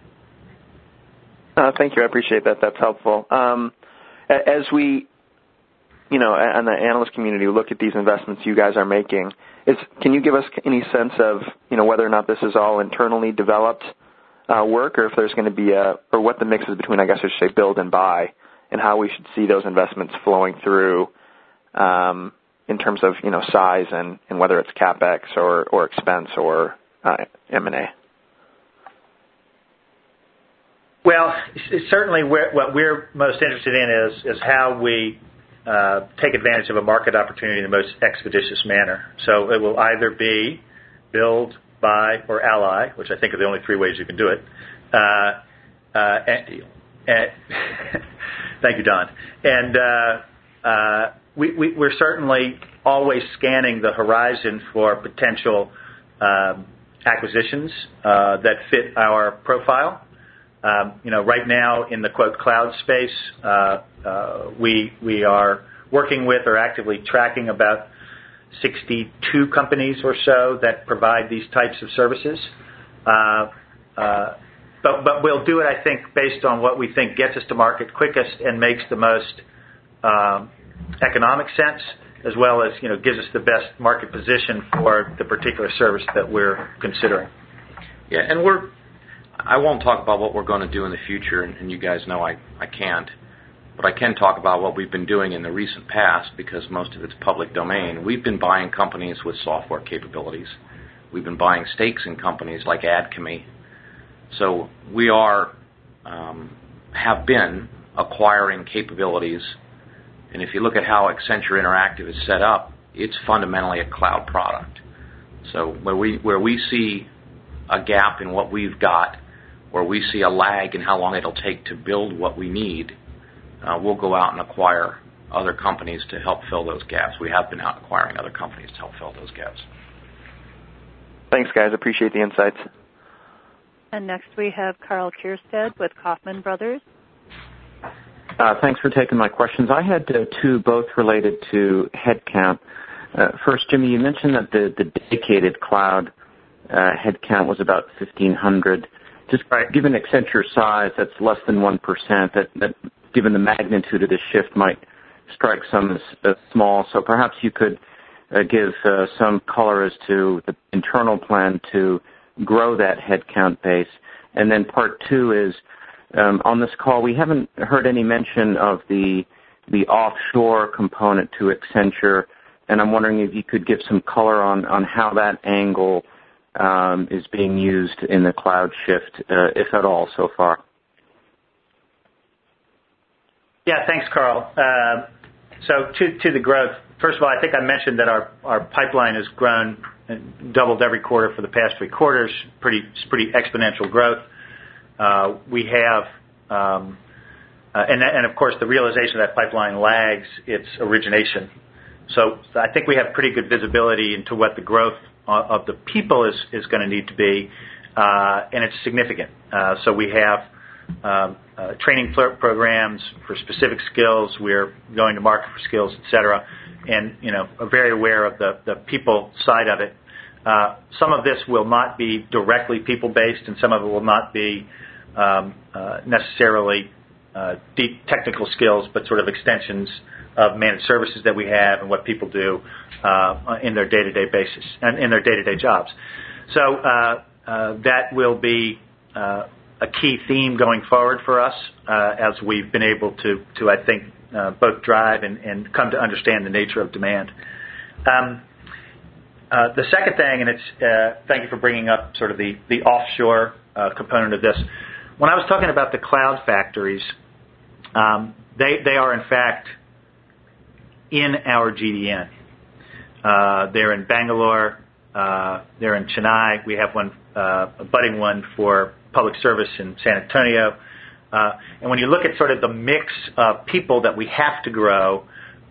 [SPEAKER 7] Thank you. I appreciate that. That's helpful. As we, and the analyst community look at these investments you guys are making, can you give us any sense of, whether or not this is all internally developed work, or if there's going to be or what the mix is between, I guess I should say, build and buy, and how we should see those investments flowing through in terms of, size and whether it's CapEx or expense or M&A?
[SPEAKER 4] Well, certainly what we're most interested in is how we take advantage of a market opportunity in the most expeditious manner. So it will either be build, buy, or ally, which I think are the only three ways you can do it. Thank you, Don. And we're certainly always scanning the horizon for potential acquisitions that fit our profile. Right now in the quote cloud space, we are working with or actively tracking about 62 companies or so that provide these types of services. But we'll do it, I think, based on what we think gets us to market quickest and makes the most economic sense, as well as gives us the best market position for the particular service that we're considering.
[SPEAKER 3] Yeah, and I won't talk about what we're going to do in the future, and you guys know I can't. But I can talk about what we've been doing in the recent past because most of it's public domain. We've been buying companies with software capabilities. We've been buying stakes in companies like Adchemy. So we have been acquiring capabilities. And if you look at how Accenture Interactive is set up, it's fundamentally a cloud product. So where we see a gap in what we've got, or we see a lag in how long it'll take to build what we need, we'll go out and acquire other companies to help fill those gaps. We have been out acquiring other companies to help fill those gaps.
[SPEAKER 7] Thanks, guys. Appreciate the insights.
[SPEAKER 1] And next we have Karl Kierstead with Kaufman Brothers.
[SPEAKER 8] Thanks for taking my questions. I had two, both related to headcount. First, Jimmy, you mentioned that the dedicated cloud headcount was about 1,500. Just right. Given Accenture's size, that's less than 1%. That given the magnitude of the shift might strike some as small. So perhaps you could give some color as to the internal plan to grow that headcount base. And then part two is, on this call, we haven't heard any mention of the offshore component to Accenture, and I'm wondering if you could give some color on how that angle is being used in the cloud shift, if at all, so far.
[SPEAKER 4] Yeah, thanks, Karl. So to the growth, first of all, I think I mentioned that our pipeline has grown and doubled every quarter for the past 3 quarters, pretty exponential growth. We have, and of course, the realization of that pipeline lags its origination. So I think we have pretty good visibility into what the growth of the people is going to need to be, and it's significant. So we have training programs for specific skills. We're going to market for skills, et cetera, and are very aware of the people side of it. Some of this will not be directly people-based, and some of it will not be necessarily deep technical skills, but sort of extensions of managed services that we have and what people do in their day-to-day basis and in their day-to-day jobs. So that will be a key theme going forward for us as we've been able to I think, both drive and come to understand the nature of demand. The second thing, and it's thank you for bringing up sort of the offshore component of this. When I was talking about the cloud factories, they are in fact in our GDN. They're in Bangalore. They're in Chennai. We have one, a budding one for public service in San Antonio. And when you look at sort of the mix of people that we have to grow,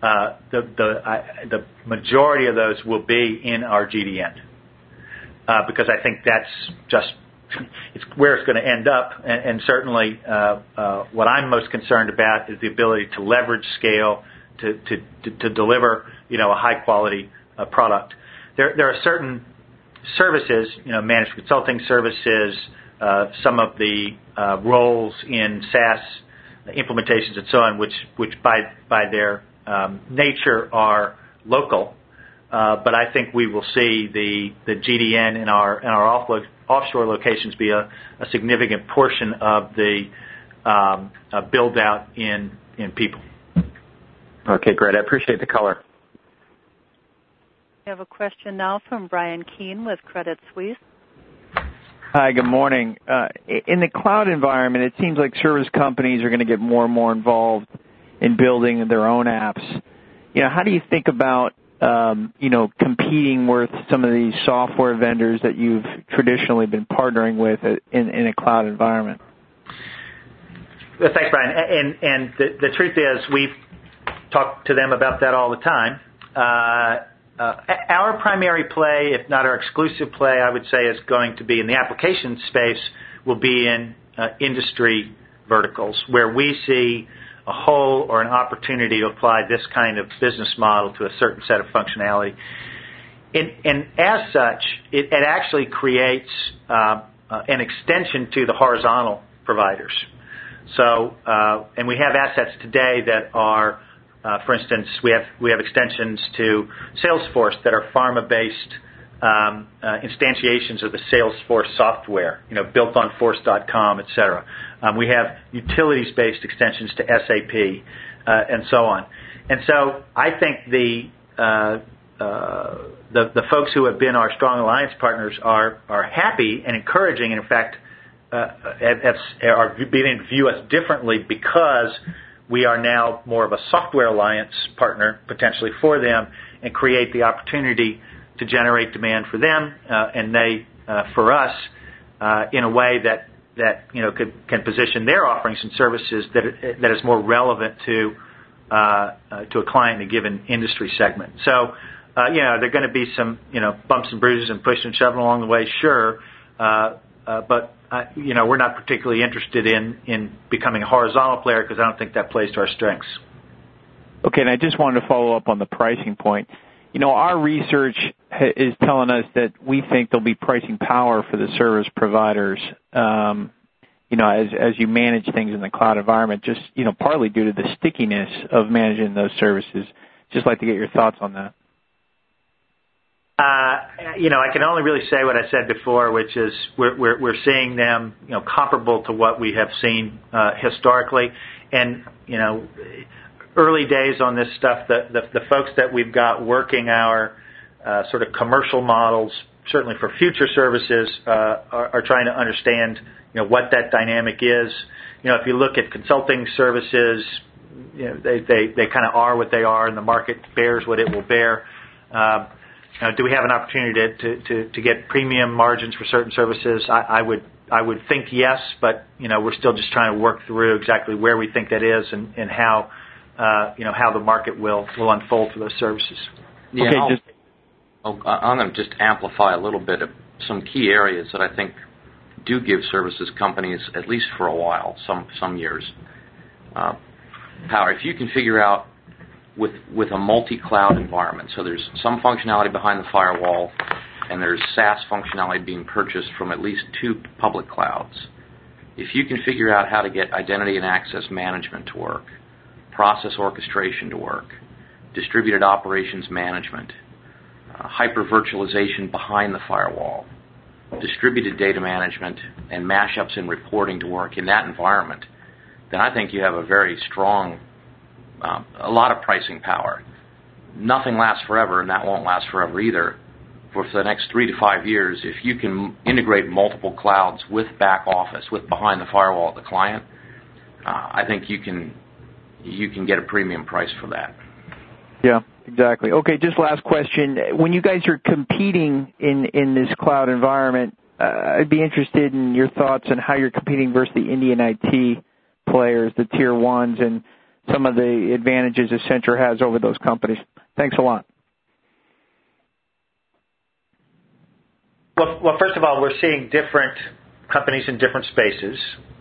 [SPEAKER 4] the majority of those will be in our GDN because I think that's just it's where it's going to end up. And certainly, what I'm most concerned about is the ability to leverage scale to deliver, a high quality product. There are certain services, managed consulting services, some of the roles in SaaS implementations and so on, which by their nature are local. But I think we will see the GDN in our offshore locations be a significant portion of the build out in people.
[SPEAKER 8] Okay, great. I appreciate the color.
[SPEAKER 1] We have a question now from Brian Keane with Credit Suisse.
[SPEAKER 9] Hi, good morning. In the cloud environment, it seems like service companies are going to get more and more involved in building their own apps. How do you think about, competing with some of these software vendors that you've traditionally been partnering with in a cloud environment?
[SPEAKER 4] Well, thanks, Brian. And the truth is we've talked to them about that all the time. Our primary play, if not our exclusive play, I would say is going to be in the application space, will be in industry verticals where we see a hole or an opportunity to apply this kind of business model to a certain set of functionality. And as such, it actually creates an extension to the horizontal providers. So, and we have assets today that are, for instance, we have extensions to Salesforce that are pharma-based instantiations of the Salesforce software, built on Force.com, et cetera. We have utilities-based extensions to SAP, and so on. And so I think the folks who have been our strong alliance partners are happy and encouraging, and in fact, are beginning to view us differently because we are now more of a software alliance partner potentially for them and create the opportunity to generate demand for them and they for us in a way that can position their offerings and services that is more relevant to a client in a given industry segment. So there are going to be some bumps and bruises and push and shove along the way, sure, but we're not particularly interested in becoming a horizontal player because I don't think that plays to our strengths.
[SPEAKER 9] Okay, and I just wanted to follow up on the pricing point. Our research is telling us that we think there'll be pricing power for the service providers, as you manage things in the cloud environment, just, partly due to the stickiness of managing those services. Just like to get your thoughts on that.
[SPEAKER 4] I can only really say what I said before, which is we're seeing them, comparable to what we have seen historically, and early days on this stuff. The folks that we've got working our sort of commercial models, certainly for future services, are trying to understand what that dynamic is. If you look at consulting services, they kind of are what they are, and the market bears what it will bear. Do we have an opportunity to get premium margins for certain services? I would think yes, but we're still just trying to work through exactly where we think that is and how how the market will unfold for those services.
[SPEAKER 3] Yeah, okay, I'm going to just amplify a little bit of some key areas that I think do give services companies, at least for a while, some years, power. If you can figure out with a multi-cloud environment, so there's some functionality behind the firewall, and there's SaaS functionality being purchased from at least 2 public clouds. If you can figure out how to get identity and access management to work, process orchestration to work, distributed operations management, hyper-virtualization behind the firewall, distributed data management and mashups and reporting to work in that environment, then I think you have a very strong, a lot of pricing power. Nothing lasts forever, and that won't last forever either. For the next 3 to 5 years, if you can integrate multiple clouds with back office, with behind the firewall at the client, I think you can get a premium price for that.
[SPEAKER 9] Yeah, exactly. Okay, just last question. When you guys are competing in this cloud environment, I'd be interested in your thoughts on how you're competing versus the Indian IT players, the tier ones, and some of the advantages Accenture has over those companies. Thanks a lot.
[SPEAKER 4] Well, first of all, we're seeing different companies in different spaces.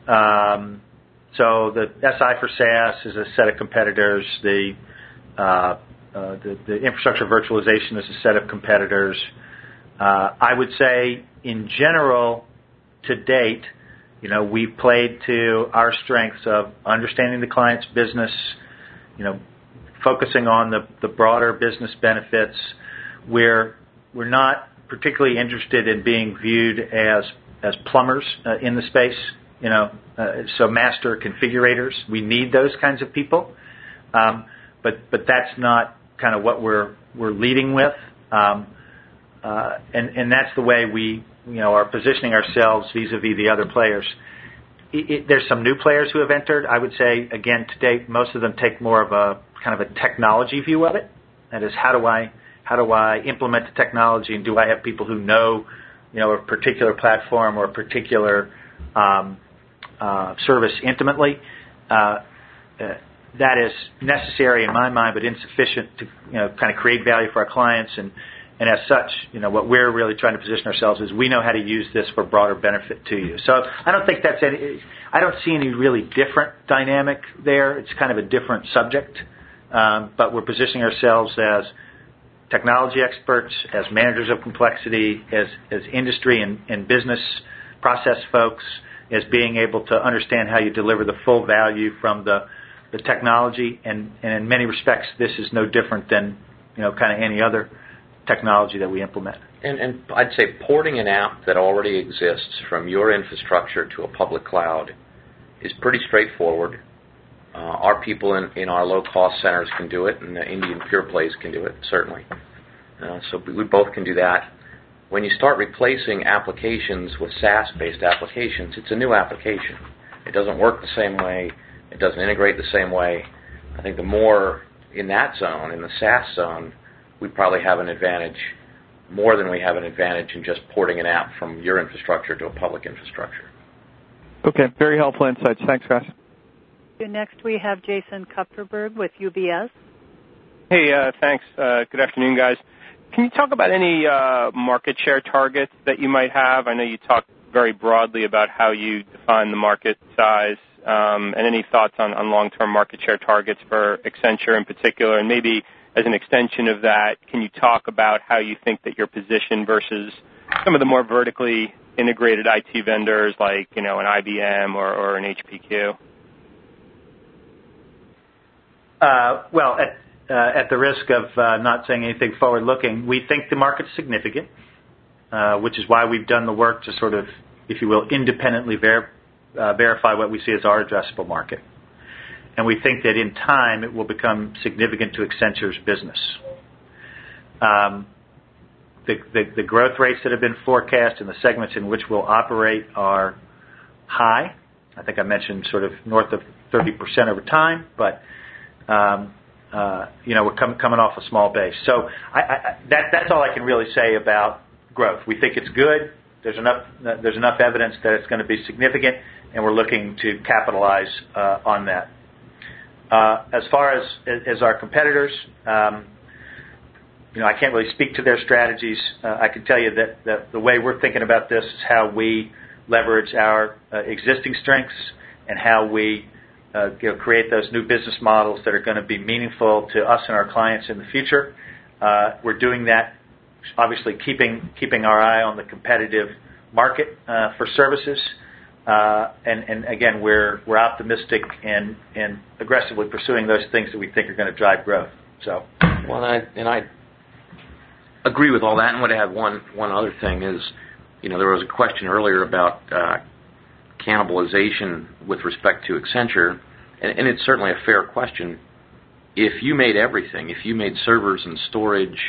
[SPEAKER 4] So the SI for SaaS is a set of competitors. The infrastructure virtualization is a set of competitors. I would say, in general, to date, we've played to our strengths of understanding the client's business, focusing on the broader business benefits. We're not particularly interested in being viewed as plumbers in the space, so master configurators. We need those kinds of people, but that's not kind of what we're leading with, and that's the way we are positioning ourselves vis-a-vis the other players. There's some new players who have entered. I would say, again, to date, most of them take more of a kind of a technology view of it. That is, how do I implement the technology, and do I have people who know a particular platform or a particular service intimately? That is necessary in my mind, but insufficient to kind of create value for our clients. And as such, what we're really trying to position ourselves is we know how to use this for broader benefit to you. So I don't think I don't see any really different dynamic there. It's kind of a different subject, but we're positioning ourselves as technology experts, as managers of complexity, as industry and business process folks, as being able to understand how you deliver the full value from the technology. And in many respects, this is no different than kind of any other technology that we implement.
[SPEAKER 3] And I'd say porting an app that already exists from your infrastructure to a public cloud is pretty straightforward. Our people in our low-cost centers can do it, and the Indian pure plays can do it, certainly. So we both can do that. When you start replacing applications with SaaS-based applications, it's a new application. It doesn't work the same way. It doesn't integrate the same way. I think the more in that zone, in the SaaS zone, we probably have an advantage more than we have an advantage in just porting an app from your infrastructure to a public infrastructure.
[SPEAKER 9] Okay, very helpful insights. Thanks, guys.
[SPEAKER 1] Next, we have Jason Kupferberg with UBS.
[SPEAKER 10] Hey, thanks. Good afternoon, guys. Can you talk about any market share targets that you might have? I know you talked very broadly about how you define the market size, and any thoughts on long-term market share targets for Accenture in particular, and maybe as an extension of that, can you talk about how you think that your position versus some of the more vertically integrated IT vendors like, an IBM or an HPQ?
[SPEAKER 4] Well, at the risk of not saying anything forward-looking, we think the market's significant, which is why we've done the work to sort of, if you will, independently verify what we see as our addressable market. And we think that in time it will become significant to Accenture's business. The growth rates that have been forecast and the segments in which we'll operate are high. I think I mentioned sort of north of 30% over time, but we're coming off a small base. So that's all I can really say about growth. We think it's good. There's enough evidence that it's going to be significant, and we're looking to capitalize on that. As far as our competitors, I can't really speak to their strategies. I can tell you that the way we're thinking about this is how we leverage our existing strengths and how we create those new business models that are going to be meaningful to us and our clients in the future. We're doing that, obviously keeping our eye on the competitive market for services. And again, we're optimistic and aggressively pursuing those things that we think are going to drive growth. So,
[SPEAKER 3] well, I agree with all that, and would add one other thing is There was a question earlier about cannibalization with respect to Accenture, and it's certainly a fair question. If you made everything, if you made servers and storage,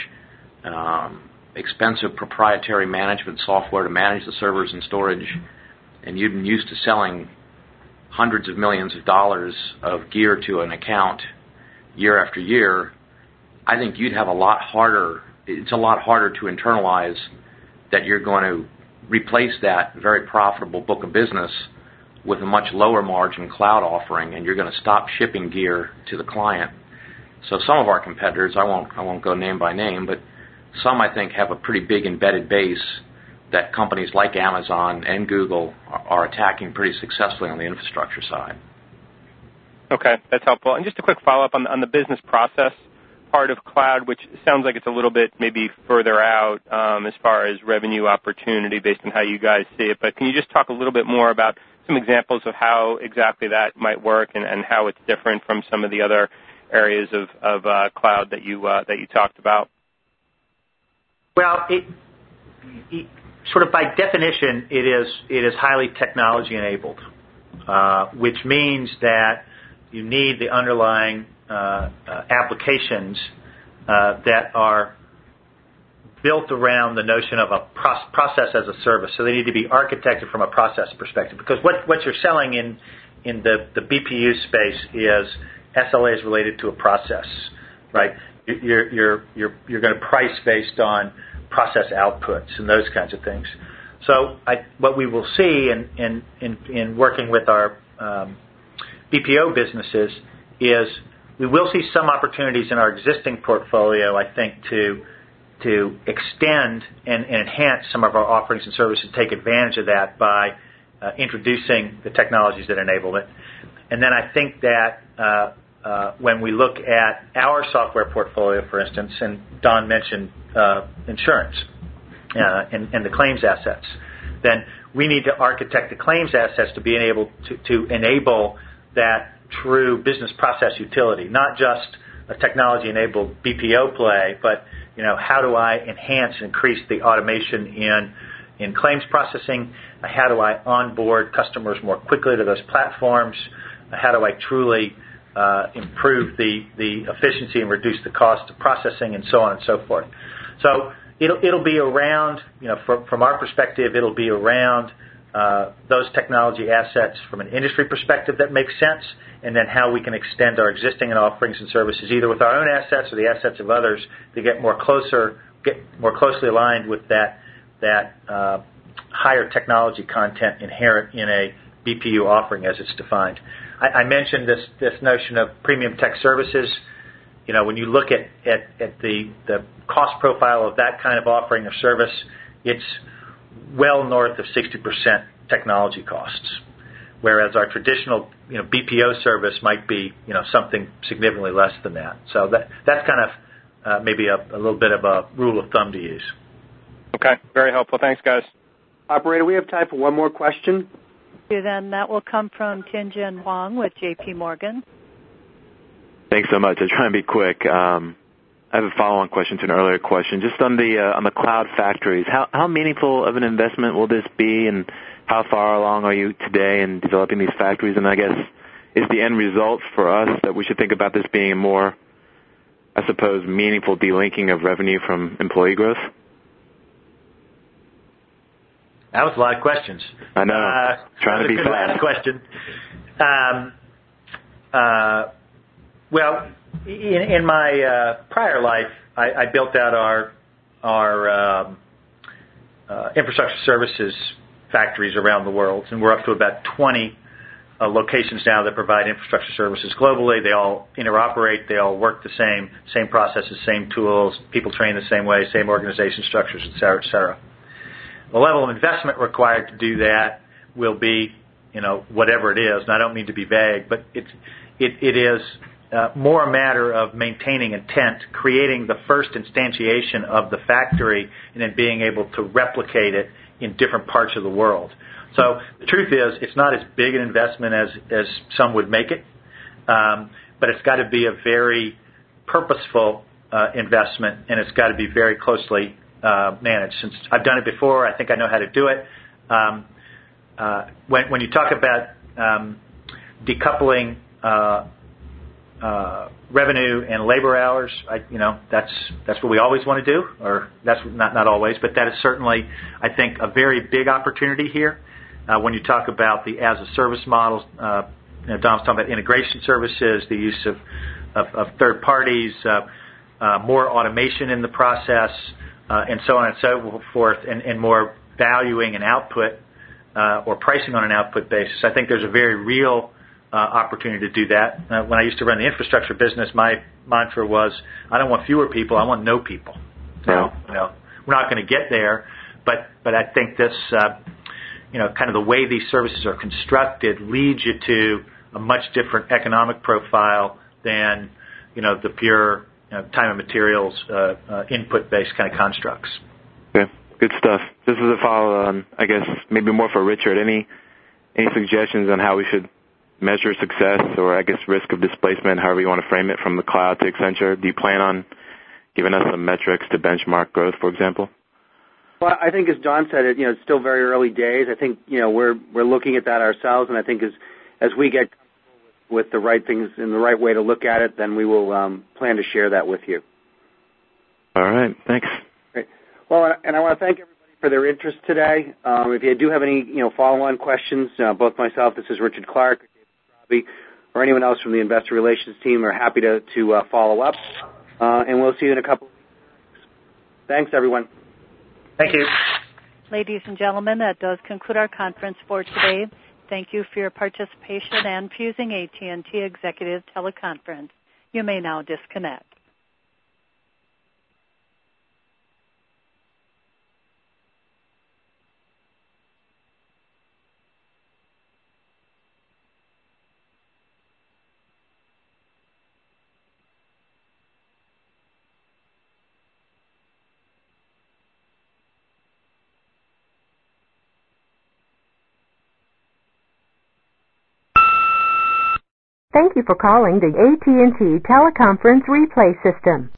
[SPEAKER 3] expensive proprietary management software to manage the servers and storage, and you'd been used to selling hundreds of millions of dollars of gear to an account year after year, I think you'd have a lot harder. It's a lot harder to internalize that you're going to replace that very profitable book of business with a much lower margin cloud offering, and you're going to stop shipping gear to the client. So some of our competitors, I won't go name by name, but some I think have a pretty big embedded base that companies like Amazon and Google are attacking pretty successfully on the infrastructure side.
[SPEAKER 10] Okay, that's helpful. And just a quick follow-up on the business process part of cloud, which sounds like it's a little bit maybe further out as far as revenue opportunity based on how you guys see it. But can you just talk a little bit more about some examples of how exactly that might work and how it's different from some of the other areas of cloud that you talked about?
[SPEAKER 4] Well, sort of by definition, it is highly technology enabled, which means that you need the underlying applications that are built around the notion of a process as a service. So they need to be architected from a process perspective, because what you're selling in the BPU space is SLAs related to a process, right? You're going to price based on process outputs and those kinds of things. So what we will see in working with our BPO businesses is we will see some opportunities in our existing portfolio, I think, to extend and enhance some of our offerings and services, take advantage of that by introducing the technologies that enable it. And then I think that when we look at our software portfolio, for instance, and Don mentioned insurance and the claims assets, then we need to architect the claims assets to be able to enable that true business process utility, not just a technology-enabled BPO play, but how do I enhance and increase the automation in claims processing? How do I onboard customers more quickly to those platforms? How do I truly improve the efficiency and reduce the cost of processing, and so on and so forth? So it'll be around, from our perspective, it'll be around those technology assets from an industry perspective that makes sense, and then how we can extend our existing offerings and services either with our own assets or the assets of others to get more closely aligned with that higher technology content inherent in a BPU offering as it's defined. I mentioned this notion of premium tech services. When you look at the cost profile of that kind of offering or service, it's well north of 60% technology costs, whereas our traditional BPO service might be something significantly less than that. So that's kind of maybe a little bit of a rule of thumb to use.
[SPEAKER 10] Okay, very helpful. Thanks, guys.
[SPEAKER 2] Operator, we have time for one more question.
[SPEAKER 1] Then that will come from Tien-Tsin Huang with J.P. Morgan.
[SPEAKER 11] Thanks so much. I'll try and be quick. I have a follow-on question to an earlier question. Just on the cloud factories, how meaningful of an investment will this be, and how far along are you today in developing these factories? And I guess, is the end result for us that we should think about this being a more, I suppose, meaningful delinking of revenue from employee growth?
[SPEAKER 4] That was a lot of questions.
[SPEAKER 11] I know. Trying to be fast.
[SPEAKER 4] Last question. Well, in my prior life, I built out our infrastructure services factories around the world, and we're up to about 20 locations now that provide infrastructure services globally. They all interoperate. They all work the same processes, same tools. People train the same way, same organization structures, et cetera, et cetera. The level of investment required to do that will be, whatever it is. And I don't mean to be vague, but it is more a matter of maintaining intent, creating the first instantiation of the factory, and then being able to replicate it in different parts of the world. So the truth is, it's not as big an investment as some would make it, but it's got to be a very purposeful investment, and it's got to be very closely managed. Since I've done it before, I think I know how to do it. When you talk about decoupling revenue and labor hours, that's what we always want to do, or that's not always, but that is certainly, I think, a very big opportunity here. When you talk about the as-a-service models, Don was talking about integration services, the use of third parties, more automation in the process, and so on and so forth, and more valuing an output or pricing on an output basis. I think there's a very real opportunity to do that. When I used to run the infrastructure business, my mantra was, I don't want fewer people, I want no people. Now, we're not going to get there, but I think this, kind of the way these services are constructed leads you to a much different economic profile than, the pure time and materials input-based kind of constructs.
[SPEAKER 11] Okay, good stuff. This is a follow-on, I guess, maybe more for Richard. Any suggestions on how we should measure success, or I guess risk of displacement, however you want to frame it, from the cloud to Accenture? Do you plan on giving us some metrics to benchmark growth, for example?
[SPEAKER 2] Well, I think as Don said, it's still very early days. I think we're looking at that ourselves, and I think as we get with the right things and the right way to look at it, then we will plan to share that with you.
[SPEAKER 11] All right, thanks.
[SPEAKER 2] Great. Well, and I want to thank everybody for their interest today. If you do have any follow-on questions, both myself, this is Richard Clark, or anyone else from the investor relations team are happy to follow up, and we'll see you in a couple of weeks. Thanks, everyone.
[SPEAKER 4] Thank you.
[SPEAKER 1] Ladies and gentlemen, that does conclude our conference for today. Thank you for your participation and for using AT&T Executive Teleconference. You may now disconnect.
[SPEAKER 12] Thank you for calling the AT&T Teleconference Replay System.